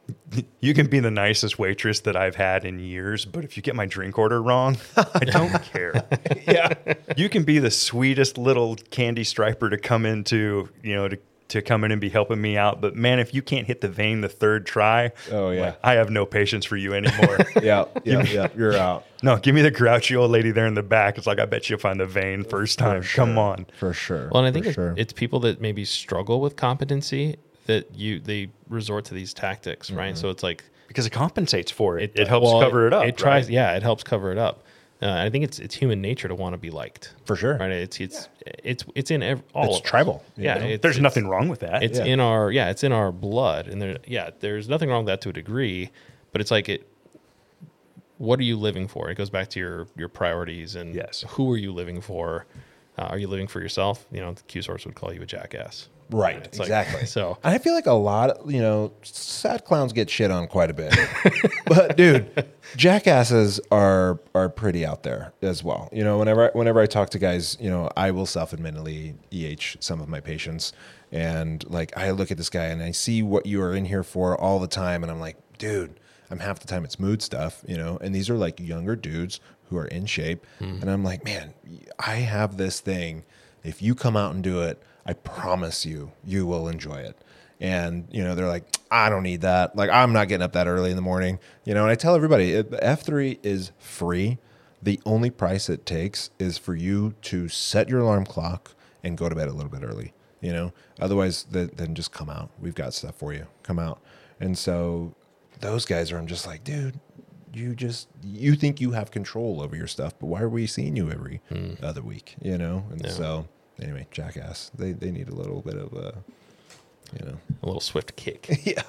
You can be the nicest waitress that I've had in years, but if you get my drink order wrong, I don't care. Yeah. You can be the sweetest little candy striper to come into, you know, to, to come in and be helping me out. But man, if you can't hit the vein the third try, Oh, yeah. like, I have no patience for you anymore. Yeah. Yeah. Yeah. You're out. No, give me the grouchy old lady there in the back. It's like, I bet you'll find the vein first time. For Come sure. on. For sure. Well, and I think For it's, sure. it's people that maybe struggle with competency that you they resort to these tactics, right? So it's like Because it compensates for it. It, helps well, cover it up. It tries, right? yeah, it helps cover it up. Uh, I think it's it's human nature to want to be liked, For sure. right? It's it's it's it's in ev- all It's of us. tribal. you Yeah, know? it's, There's it's- nothing wrong with that. It's Yeah. in our yeah, it's in our blood, and there yeah, there's nothing wrong with that to a degree, but it's like it. What are you living for? It goes back to your your priorities and Yes. who are you living for? Uh, are you living for yourself? You know, the Q source would call you a jackass. Right. It's like- Exactly. so And I feel like a lot, you know, sad clowns get shit on quite a bit. But dude, jackasses are are pretty out there as well. You know, whenever whenever I talk to guys, you know, I will self-admittedly E H some of my patients, and like I look at this guy and I see what you are in here for all the time, and I'm like, dude, I'm half the time it's mood stuff, you know, and these are like younger dudes who are in shape, and I'm like, man, I have this thing. If you come out and do it, I promise you, you will enjoy it. And, you know, they're like, I don't need that. Like, I'm not getting up that early in the morning. You know, and I tell everybody, F three is free. The only price it takes is for you to set your alarm clock and go to bed a little bit early, you know? Otherwise, the, then just come out. We've got stuff for you. Come out. And so those guys are, I'm just like, dude, you just, you think you have control over your stuff, but why are we seeing you every other week, you know? And Yeah. so... Anyway, jackass. They they need a little bit of a, you know. a little swift kick. Yeah.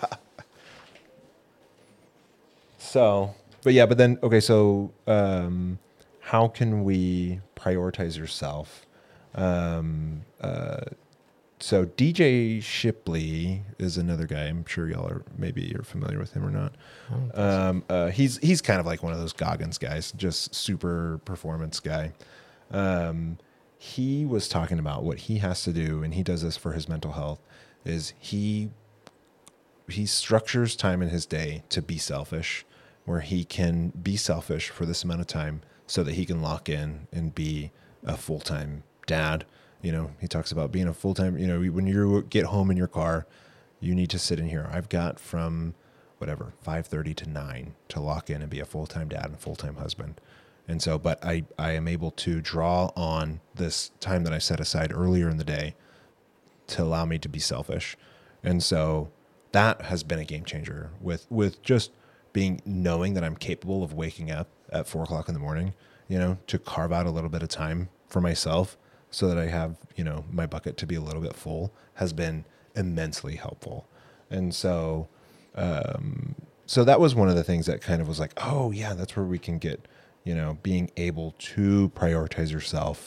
So, but yeah, but then okay. So, um, how can we prioritize yourself? Um, uh, so D J Shipley is another guy. I'm sure y'all are maybe you're familiar with him or not. Um, uh, he's he's kind of like one of those Goggins guys, just super performance guy. Um, he was talking about what he has to do, and he does this for his mental health, is he he structures time in his day to be selfish, where he can be selfish for this amount of time so that he can lock in and be a full-time dad. You know, he talks about being a full-time, you know, when you get home in your car, you need to sit in here. I've got from whatever, five thirty to nine to lock in and be a full-time dad and full-time husband. And so, but I, I am able to draw on this time that I set aside earlier in the day to allow me to be selfish. And so that has been a game changer with, with just being, knowing that I'm capable of waking up at four o'clock in the morning, you know, to carve out a little bit of time for myself so that I have, you know, my bucket to be a little bit full has been immensely helpful. And so, um, so that was one of the things that kind of was like, oh yeah, that's where we can get, you know, being able to prioritize yourself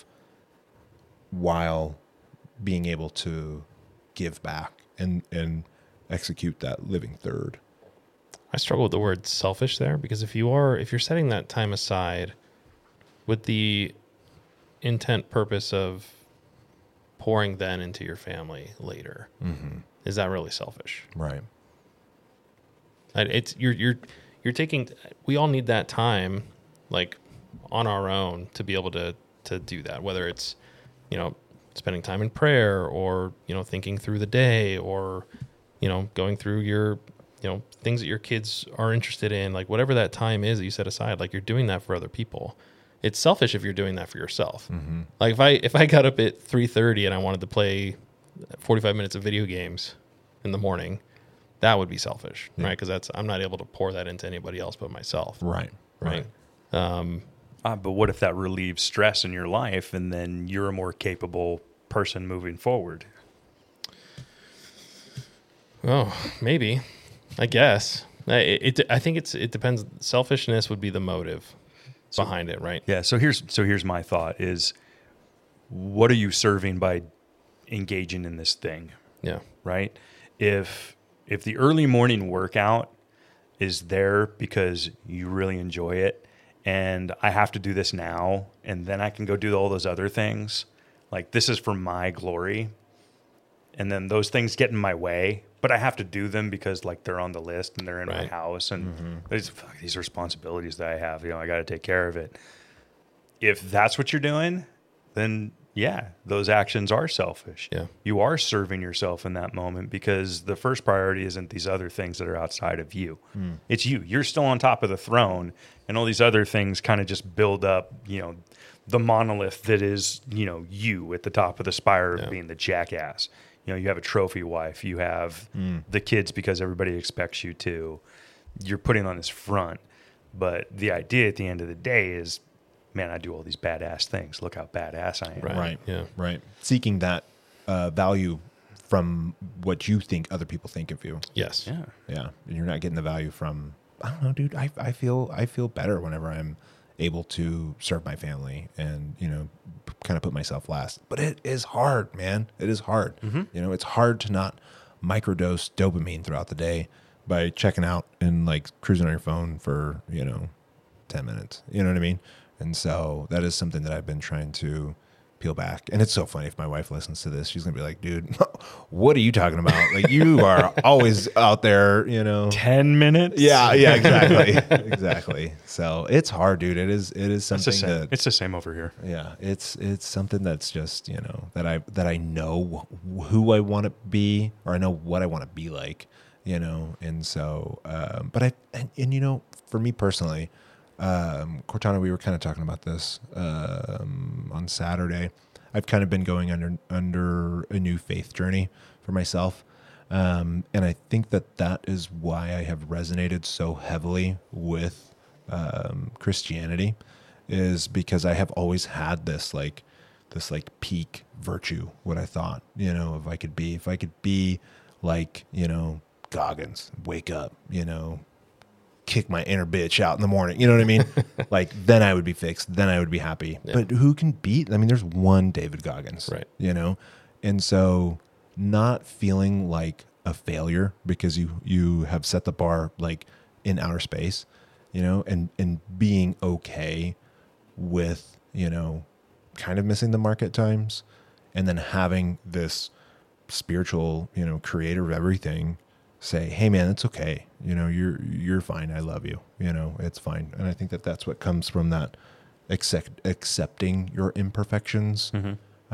while being able to give back and, and execute that living third. I struggle with the word selfish there because if you are, if you're setting that time aside with the intent purpose of pouring then into your family later, Mm-hmm. is that really selfish? Right. And It's you're you're you're taking. We all need that time, like on our own, to be able to to do that. Whether it's, you know, spending time in prayer, or you know, thinking through the day, or you know, going through your, you know, things that your kids are interested in, like whatever that time is that you set aside. Like you're doing that for other people. It's selfish if you're doing that for yourself. Mm-hmm. Like if I if I got up at three thirty and I wanted to play forty-five minutes of video games in the morning, that would be selfish, Yeah. right? Because that's I'm not able to pour that into anybody else but myself, Right. right? Um, Uh, but what if that relieves stress in your life and then you're a more capable person moving forward? oh, maybe, I guess. I- It, it I think it's it depends. Selfishness would be the motive behind it, right? Yeah. So here's so here's my thought is, what are you serving by engaging in this thing, Yeah. right? If if the early morning workout is there because you really enjoy it, and I have to do this now, and then I can go do all those other things, like this is for my glory, and then those things get in my way, but I have to do them because like they're on the list and they're in my Right. house, and Mm-hmm. there's fuck, these responsibilities that I have. You know, I got to take care of it. If that's what you're doing, then yeah, those actions are selfish. Yeah. You are serving yourself in that moment because the first priority isn't these other things that are outside of you. Mm. It's you. You're still on top of the throne, and all these other things kind of just build up, you know, the monolith that is, you know, you at the top of the spire of Yeah. being the jackass. You know, you have a trophy wife, you have Mm. the kids because everybody expects you to. You're putting on this front. But the idea at the end of the day is, man, I do all these badass things. Look how badass I am. Right. Right. Yeah. Right. Seeking that uh, value from what you think other people think of you. Yes. Yeah. Yeah. And you're not getting the value from, I don't know, dude. I, I feel, I feel better whenever I'm able to serve my family and, you know, p- kind of put myself last. But it is hard, man. It is hard. You know, it's hard to not microdose dopamine throughout the day by checking out and like cruising on your phone for, you know, ten minutes. You know what I mean? And so that is something that I've been trying to peel back. And it's so funny if my wife listens to this, she's going to be like, dude, what are you talking about? Like you are always out there, you know? ten minutes? Yeah, yeah, exactly. exactly. So it's hard, dude. It is, it is It's the something same. that, It's the same over here. yeah, it's, it's something that's just, you know, that I, that I know who I want to be, or I know what I want to be like, you know? And so, um, but I, and, and, you know, for me personally, um, Cortana, we were kind of talking about this, um, on Saturday. I've kind of been going under, under a new faith journey for myself. Um, and I think that that is why I have resonated so heavily with, um, Christianity, is because I have always had this, like, this like peak virtue, what I thought, you know, if I could be, if I could be like, you know, Goggins, wake up, you know, kick my inner bitch out in the morning. You know what I mean? Like, then I would be fixed. Then I would be happy. Yeah. But who can beat? I mean, there's one David Goggins, Right. you know? And so not feeling like a failure because you, you have set the bar like in outer space, you know, and, and being okay with, you know, kind of missing the mark at times, and then having this spiritual, you know, creator of everything say, hey man, it's okay. You know, you're, you're fine. I love you. You know, it's fine. And I think that that's what comes from that accept, accepting your imperfections. Mm-hmm.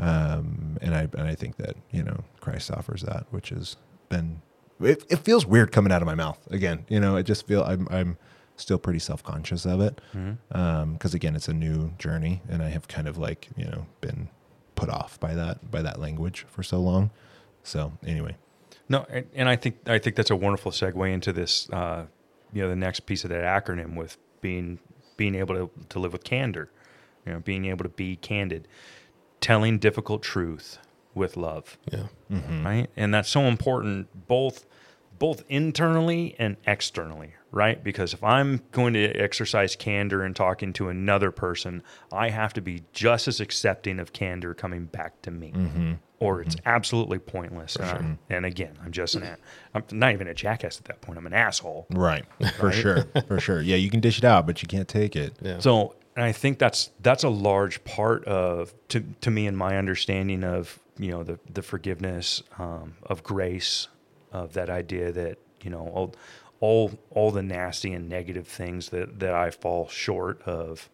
Um, and I, and I think that, you know, Christ offers that, which has been, it, it feels weird coming out of my mouth again. You know, I just feel I'm, I'm still pretty self-conscious of it. Mm-hmm. Um, cause again, it's a new journey, and I have kind of like, you know, been put off by that, by that language for so long. So anyway. No, and, and I think I think that's a wonderful segue into this. Uh, you know, the next piece of that acronym with being being able to, to live with candor. You know, being able to be candid, telling difficult truth with love. Yeah. Mm-hmm. Right, and that's so important, both both internally and externally. Right, because if I'm going to exercise candor and talking to another person, I have to be just as accepting of candor coming back to me. Mm-hmm. Or it's absolutely pointless. And, I'm- and again, I'm just an, a- I'm not even a jackass at that point. I'm an asshole. Right. For sure. For sure. Yeah. You can dish it out, but you can't take it. Yeah. So, and I think that's that's a large part of to to me and my understanding of, you know, the the forgiveness, um, of grace, of that idea that, you know, all all all the nasty and negative things that that I fall short of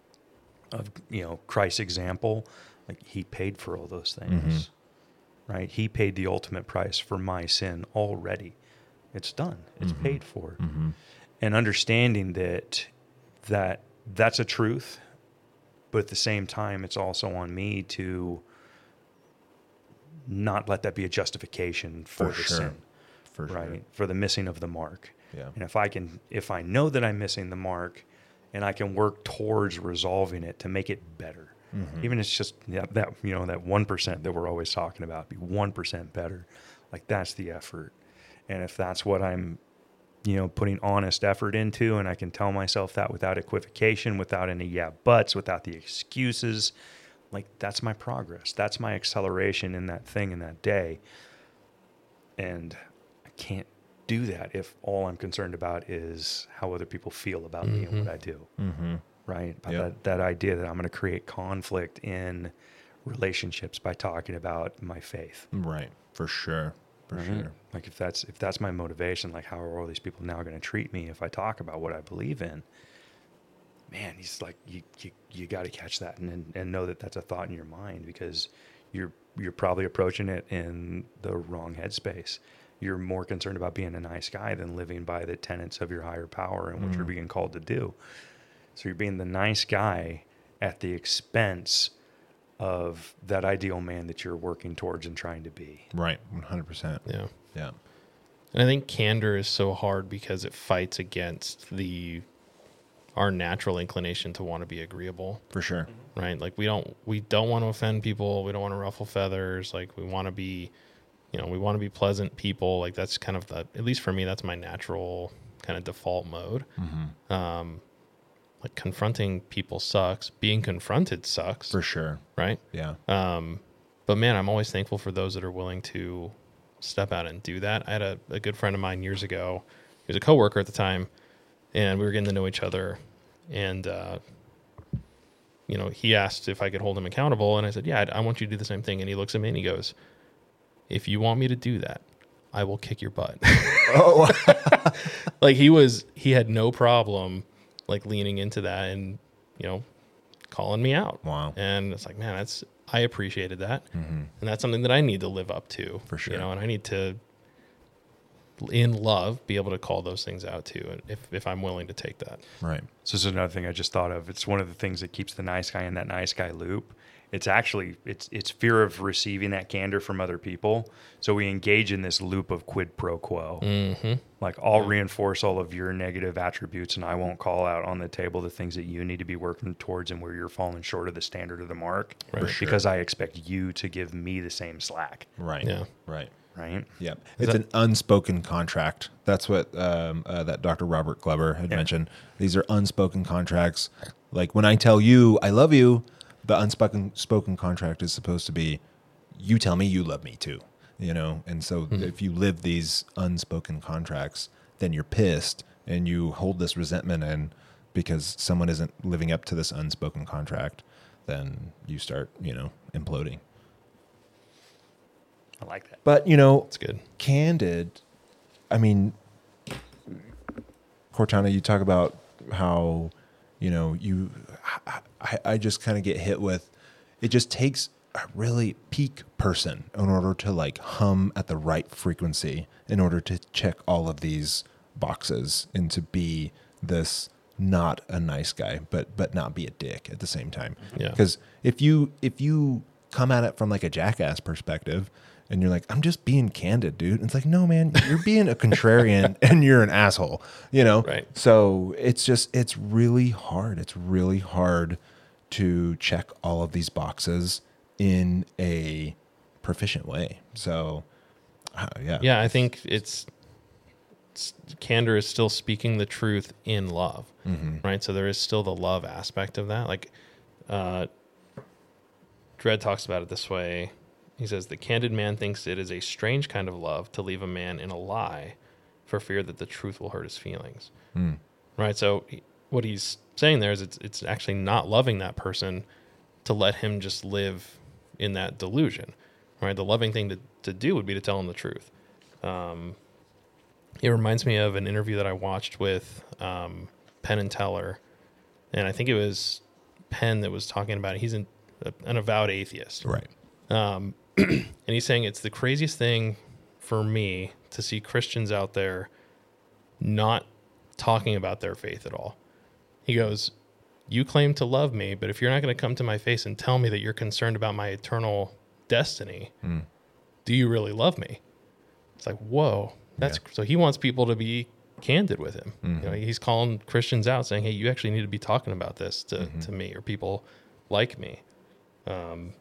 of you know Christ's example, like he paid for all those things. Right? He paid the ultimate price for my sin already. It's done. It's Mm-hmm. paid for. Mm-hmm. And understanding that that that's a truth, but at the same time, it's also on me to not let that be a justification for, For the sure. sin, For sure. right? For the missing of the mark. Yeah. And if I can, if I know that I'm missing the mark, and I can work towards resolving it to make it better, Mm-hmm. even if it's just that, that you know that one percent that we're always talking about, be one percent better. Like that's the effort. And if that's what I'm, you know, putting honest effort into, and I can tell myself that without equivocation, without any yeah buts, without the excuses, like that's my progress. That's my acceleration in that thing in that day. And I can't do that if all I'm concerned about is how other people feel about me and what I do. Mm-hmm. Right? About Yep. that, that idea that I'm going to create conflict in relationships by talking about my faith. Right. For sure. For Right? sure. Like if that's if that's my motivation, like how are all these people now going to treat me if I talk about what I believe in? Man, he's like you you, you got to catch that and and know that that's a thought in your mind, because you're you're probably approaching it in the wrong headspace. You're more concerned about being a nice guy than living by the tenets of your higher power and what you're being called to do. So you're being the nice guy at the expense of that ideal man that you're working towards and trying to be. Right. one hundred percent. Yeah. Yeah. And I think candor is so hard because it fights against the our natural inclination to want to be agreeable, For sure. right? Like we don't we don't want to offend people, we don't want to ruffle feathers, like we want to be, you know, we want to be pleasant people. Like that's kind of the, at least for me, that's my natural kind of default mode. Mm-hmm. Um, like confronting people sucks. Being confronted sucks, For sure. right? Yeah. Um, but man, I'm always thankful for those that are willing to step out and do that. I had a, a good friend of mine years ago. He was a coworker at the time, and we were getting to know each other. And, uh, you know, he asked if I could hold him accountable. And I said, yeah, I, I want you to do the same thing. And he looks at me and he goes, if you want me to do that, I will kick your butt. Oh, Like he was, he had no problem like leaning into that and, you know, calling me out. wow. And it's like, man, that's, I appreciated that. Mm-hmm. And that's something that I need to live up to. For sure. You know, and I need to, in love, be able to call those things out too. And if, if I'm willing to take that. Right. So this is another thing I just thought of. It's one of the things that keeps the nice guy in that nice guy loop. It's actually, it's it's fear of receiving that candor from other people. So we engage in this loop of quid pro quo. Mm-hmm. Like I'll reinforce all of your negative attributes and I won't call out on the table the things that you need to be working towards and where you're falling short of the standard of the mark. Right. For sure. Because I expect you to give me the same slack. Right. Yeah. Right. Right? Yep. It's an unspoken contract. That's what um, uh, that Doctor Robert Glover had Yeah. mentioned. These are unspoken contracts. Like when I tell you I love you, the unspoken spoken contract is supposed to be, you tell me you love me too. You know, and so if you live these unspoken contracts, then you're pissed and you hold this resentment in because someone isn't living up to this unspoken contract. Then you start, you know, imploding. I like that. But you know, It's good. candid. I mean, Cortana, you talk about how, you know, you, I, I just kind of get hit with, it just takes a really peak person in order to like hum at the right frequency in order to check all of these boxes and to be this not a nice guy, but, but not be a dick at the same time. Yeah. Because if you, if you come at it from like a jackass perspective, and you're like, I'm just being candid, dude. And it's like, no, man, you're being a contrarian and you're an asshole, you know? Right. So it's just, it's really hard. It's really hard to check all of these boxes in a proficient way. So, uh, yeah. Yeah, I think it's, it's candor is still speaking the truth in love, Mm-hmm. right? So there is still the love aspect of that. Like, uh, Dredd talks about it this way. He says, the candid man thinks it is a strange kind of love to leave a man in a lie for fear that the truth will hurt his feelings. Mm. Right? So he, what he's saying there is it's it's actually not loving that person to let him just live in that delusion. Right? The loving thing to, to do would be to tell him the truth. Um, it reminds me of an interview that I watched with um, Penn and Teller. And I think it was Penn that was talking about it. He's an, an avowed atheist. Right. Um, and he's saying it's the craziest thing for me to see Christians out there not talking about their faith at all. He goes, you claim to love me, but if you're not going to come to my face and tell me that you're concerned about my eternal destiny, Mm. do you really love me? It's like, whoa. That's Yeah. so he wants people to be candid with him. Mhm. You know, he's calling Christians out saying, hey, you actually need to be talking about this to, Mhm. to me or people like me. Um,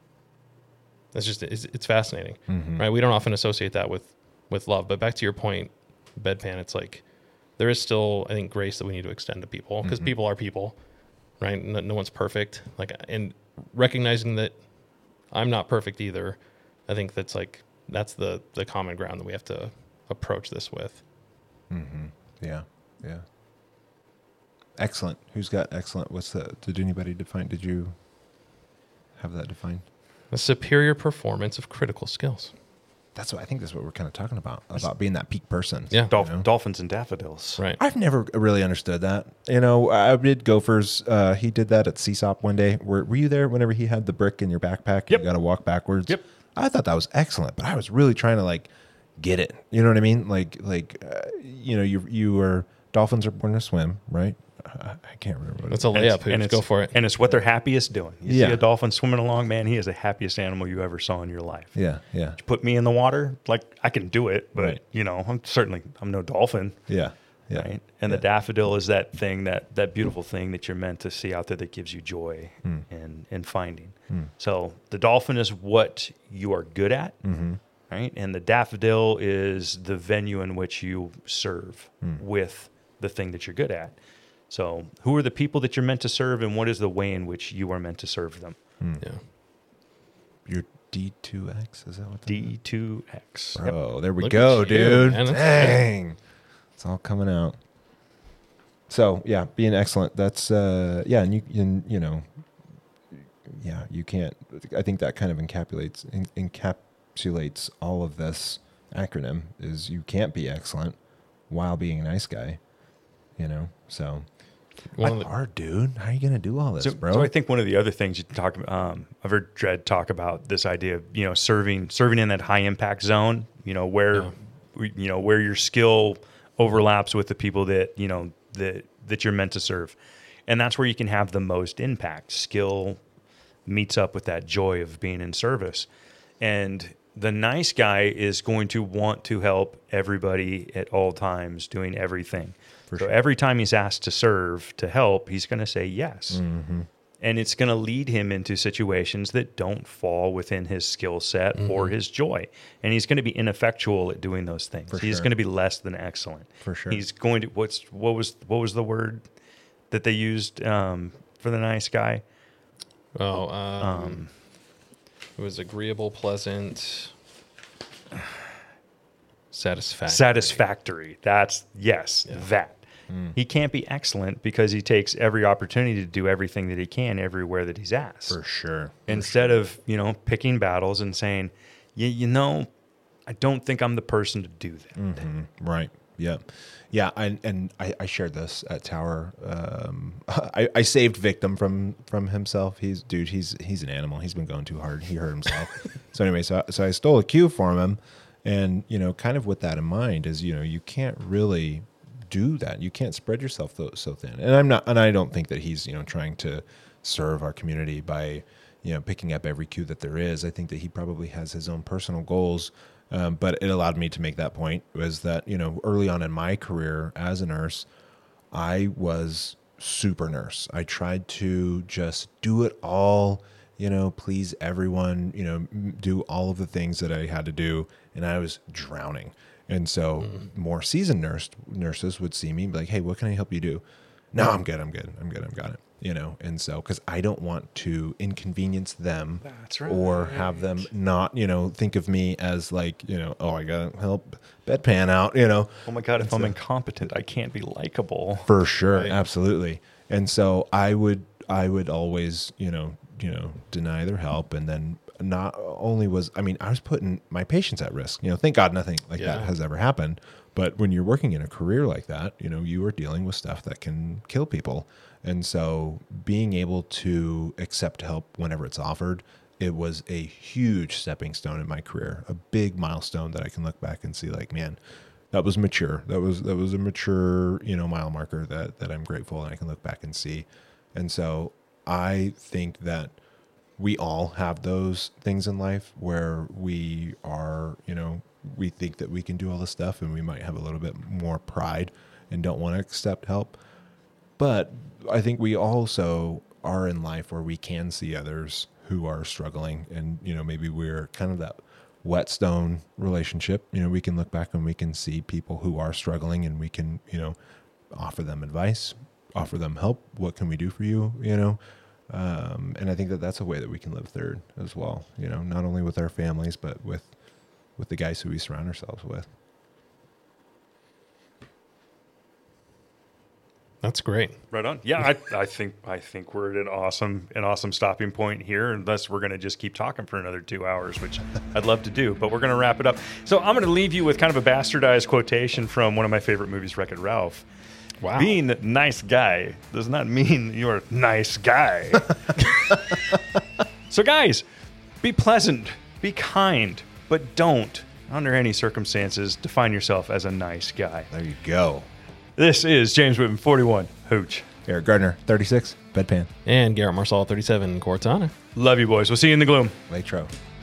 It's just it's, it's fascinating, Mhm. right? We don't often associate that with with love, but back to your point, bedpan. It's like there is still, I think, grace that we need to extend to people because Mhm. people are people, right? No, no one's perfect. Like, and recognizing that I'm not perfect either. I think that's like that's the the common ground that we have to approach this with. Mm-hmm. Yeah. Yeah. Excellent. Who's got excellent? What's the? Did anybody define? Did you have that defined? The superior performance of critical skills. that's what I think that's what we're kind of talking about, about being that peak person. Yeah. Dolph- you know? Dolphins and daffodils. Right. I've never really understood that. You know, I did Gophers. Uh, he did that at C S O P one day. Were, were you there whenever he had the brick in your backpack? Yep. You got to walk backwards. Yep. I thought that was excellent, but I was really trying to like get it. You know what I mean? Like, like, uh, you know, you you were dolphins are born to swim, right? I, I can't remember. What That's it a And it's- layup. Hoops. and it's- Go for it. And it's what they're happiest doing. You Yeah. see a dolphin swimming along, man, he is the happiest animal you ever saw in your life. Yeah, yeah, Put me in the water, like I can do it, but Right. you know, I'm certainly I'm no dolphin. yeah, yeah. Right. And the daffodil is that thing, that that beautiful thing that you're meant to see out there that gives you joy Hmm. and and finding. So the dolphin is what you are good at, Mm-hmm. right? And the daffodil is the venue in which you serve Hmm. with the thing that you're good at. So who are the people that you're meant to serve, and what is the way in which you are meant to serve them? Yeah. Your D two X, is that what that D two X. Yep. Bro, there we Look go, at you, dude. man. That's Dang. It's all coming out. So, yeah, being excellent. That's, uh, yeah, and you, and, you know, yeah, you can't, I think that kind of encapsulates, en- encapsulates all of this acronym is you can't be excellent while being a nice guy, you know? So, One of it's the- hard, dude. How are you going to do all this, So, bro? so I think one of the other things you talk about, um, I've heard Dredd talk about this idea of, you know, serving, serving in that high impact zone, you know, where, Yeah. we- you know, where your skill overlaps with the people that, you know, that, that you're meant to serve. And that's where you can have the most impact. Skill meets up with that joy of being in service. And the nice guy is going to want to help everybody at all times, doing everything. For so sure. every time he's asked to serve, to help, he's going to say yes. Mm-hmm. And it's going to lead him into situations that don't fall within his skill set Mm-hmm. or his joy. And he's going to be ineffectual at doing those things. For he's sure. going to be less than excellent. For sure. He's going to, what's, what was, what was the word that they used um, for the nice guy? Oh, um, Um, it was agreeable, pleasant, satisfactory. Satisfactory. That's, yes, Yeah. that. Mm. He can't be excellent because he takes every opportunity to do everything that he can everywhere that he's asked. For sure. Instead of, you know, picking battles and saying, yeah, you know, I don't think I'm the person to do that. Mhm. Right. Yeah. Yeah. I, and I, I shared this at Tower. Um, I, I saved Victim from, from himself. He's dude, he's, he's an animal. He's been going too hard. He hurt himself. so anyway, so, so I stole a cue from him, and, you know, kind of with that in mind is, you know, you can't really do that. You can't spread yourself so, so thin. And I'm not, and I don't think that he's, you know, trying to serve our community by, you know, picking up every cue that there is. I think that he probably has his own personal goals. Um, but it allowed me to make that point was that, you know, early on in my career as a nurse, I was super nurse. I tried to just do it all, you know, please everyone, you know, m- do all of the things that I had to do. And I was drowning. And so more seasoned nurse nurses would see me and be like, hey, what can I help you do? No, I'm good. I'm good. I'm good. I've got it. You know, and so because I don't want to inconvenience them That's right. or have them not, you know, think of me as like, you know, oh, I got to help bedpan out, you know, Oh my God, if I'm incompetent, I can't be likable. for sure. Right. Absolutely. And so I would, I would always, you know, you know, deny their help. And then not only was, I mean, I was putting my patients at risk, you know, thank God nothing like Yeah. that has ever happened. But when you're working in a career like that, you know, you are dealing with stuff that can kill people. And so being able to accept help whenever it's offered, it was a huge stepping stone in my career, a big milestone that I can look back and see like, man, that was mature. That was, that was a mature, you know, mile marker that, that I'm grateful and I can look back and see. And so I think that we all have those things in life where we are, you know, we think that we can do all this stuff and we might have a little bit more pride and don't want to accept help. But I think we also are in life where we can see others who are struggling and, you know, maybe we're kind of that whetstone relationship. You know, we can look back and we can see people who are struggling and we can, you know, offer them advice, offer them help. What can we do for you? You know? Um, and I think that that's a way that we can live third as well, you know, not only with our families, but with, with the guys who we surround ourselves with. That's great. Right on. Yeah, I, I think I think we're at an awesome an awesome stopping point here, unless we're going to just keep talking for another two hours, which I'd love to do. But we're going to wrap it up. So I'm going to leave you with kind of a bastardized quotation from one of my favorite movies, Wreck-It Ralph. Wow. Being a nice guy does not mean you're a nice guy. So guys, be pleasant, be kind, but don't, under any circumstances, define yourself as a nice guy. There you go. This is James Whitman, forty-one, Hooch. Eric Gardner, thirty-six, Bedpan. And Garrett Marsal, thirty-seven, Cortana. Love you, boys. We'll see you in the gloom. Lake Trout.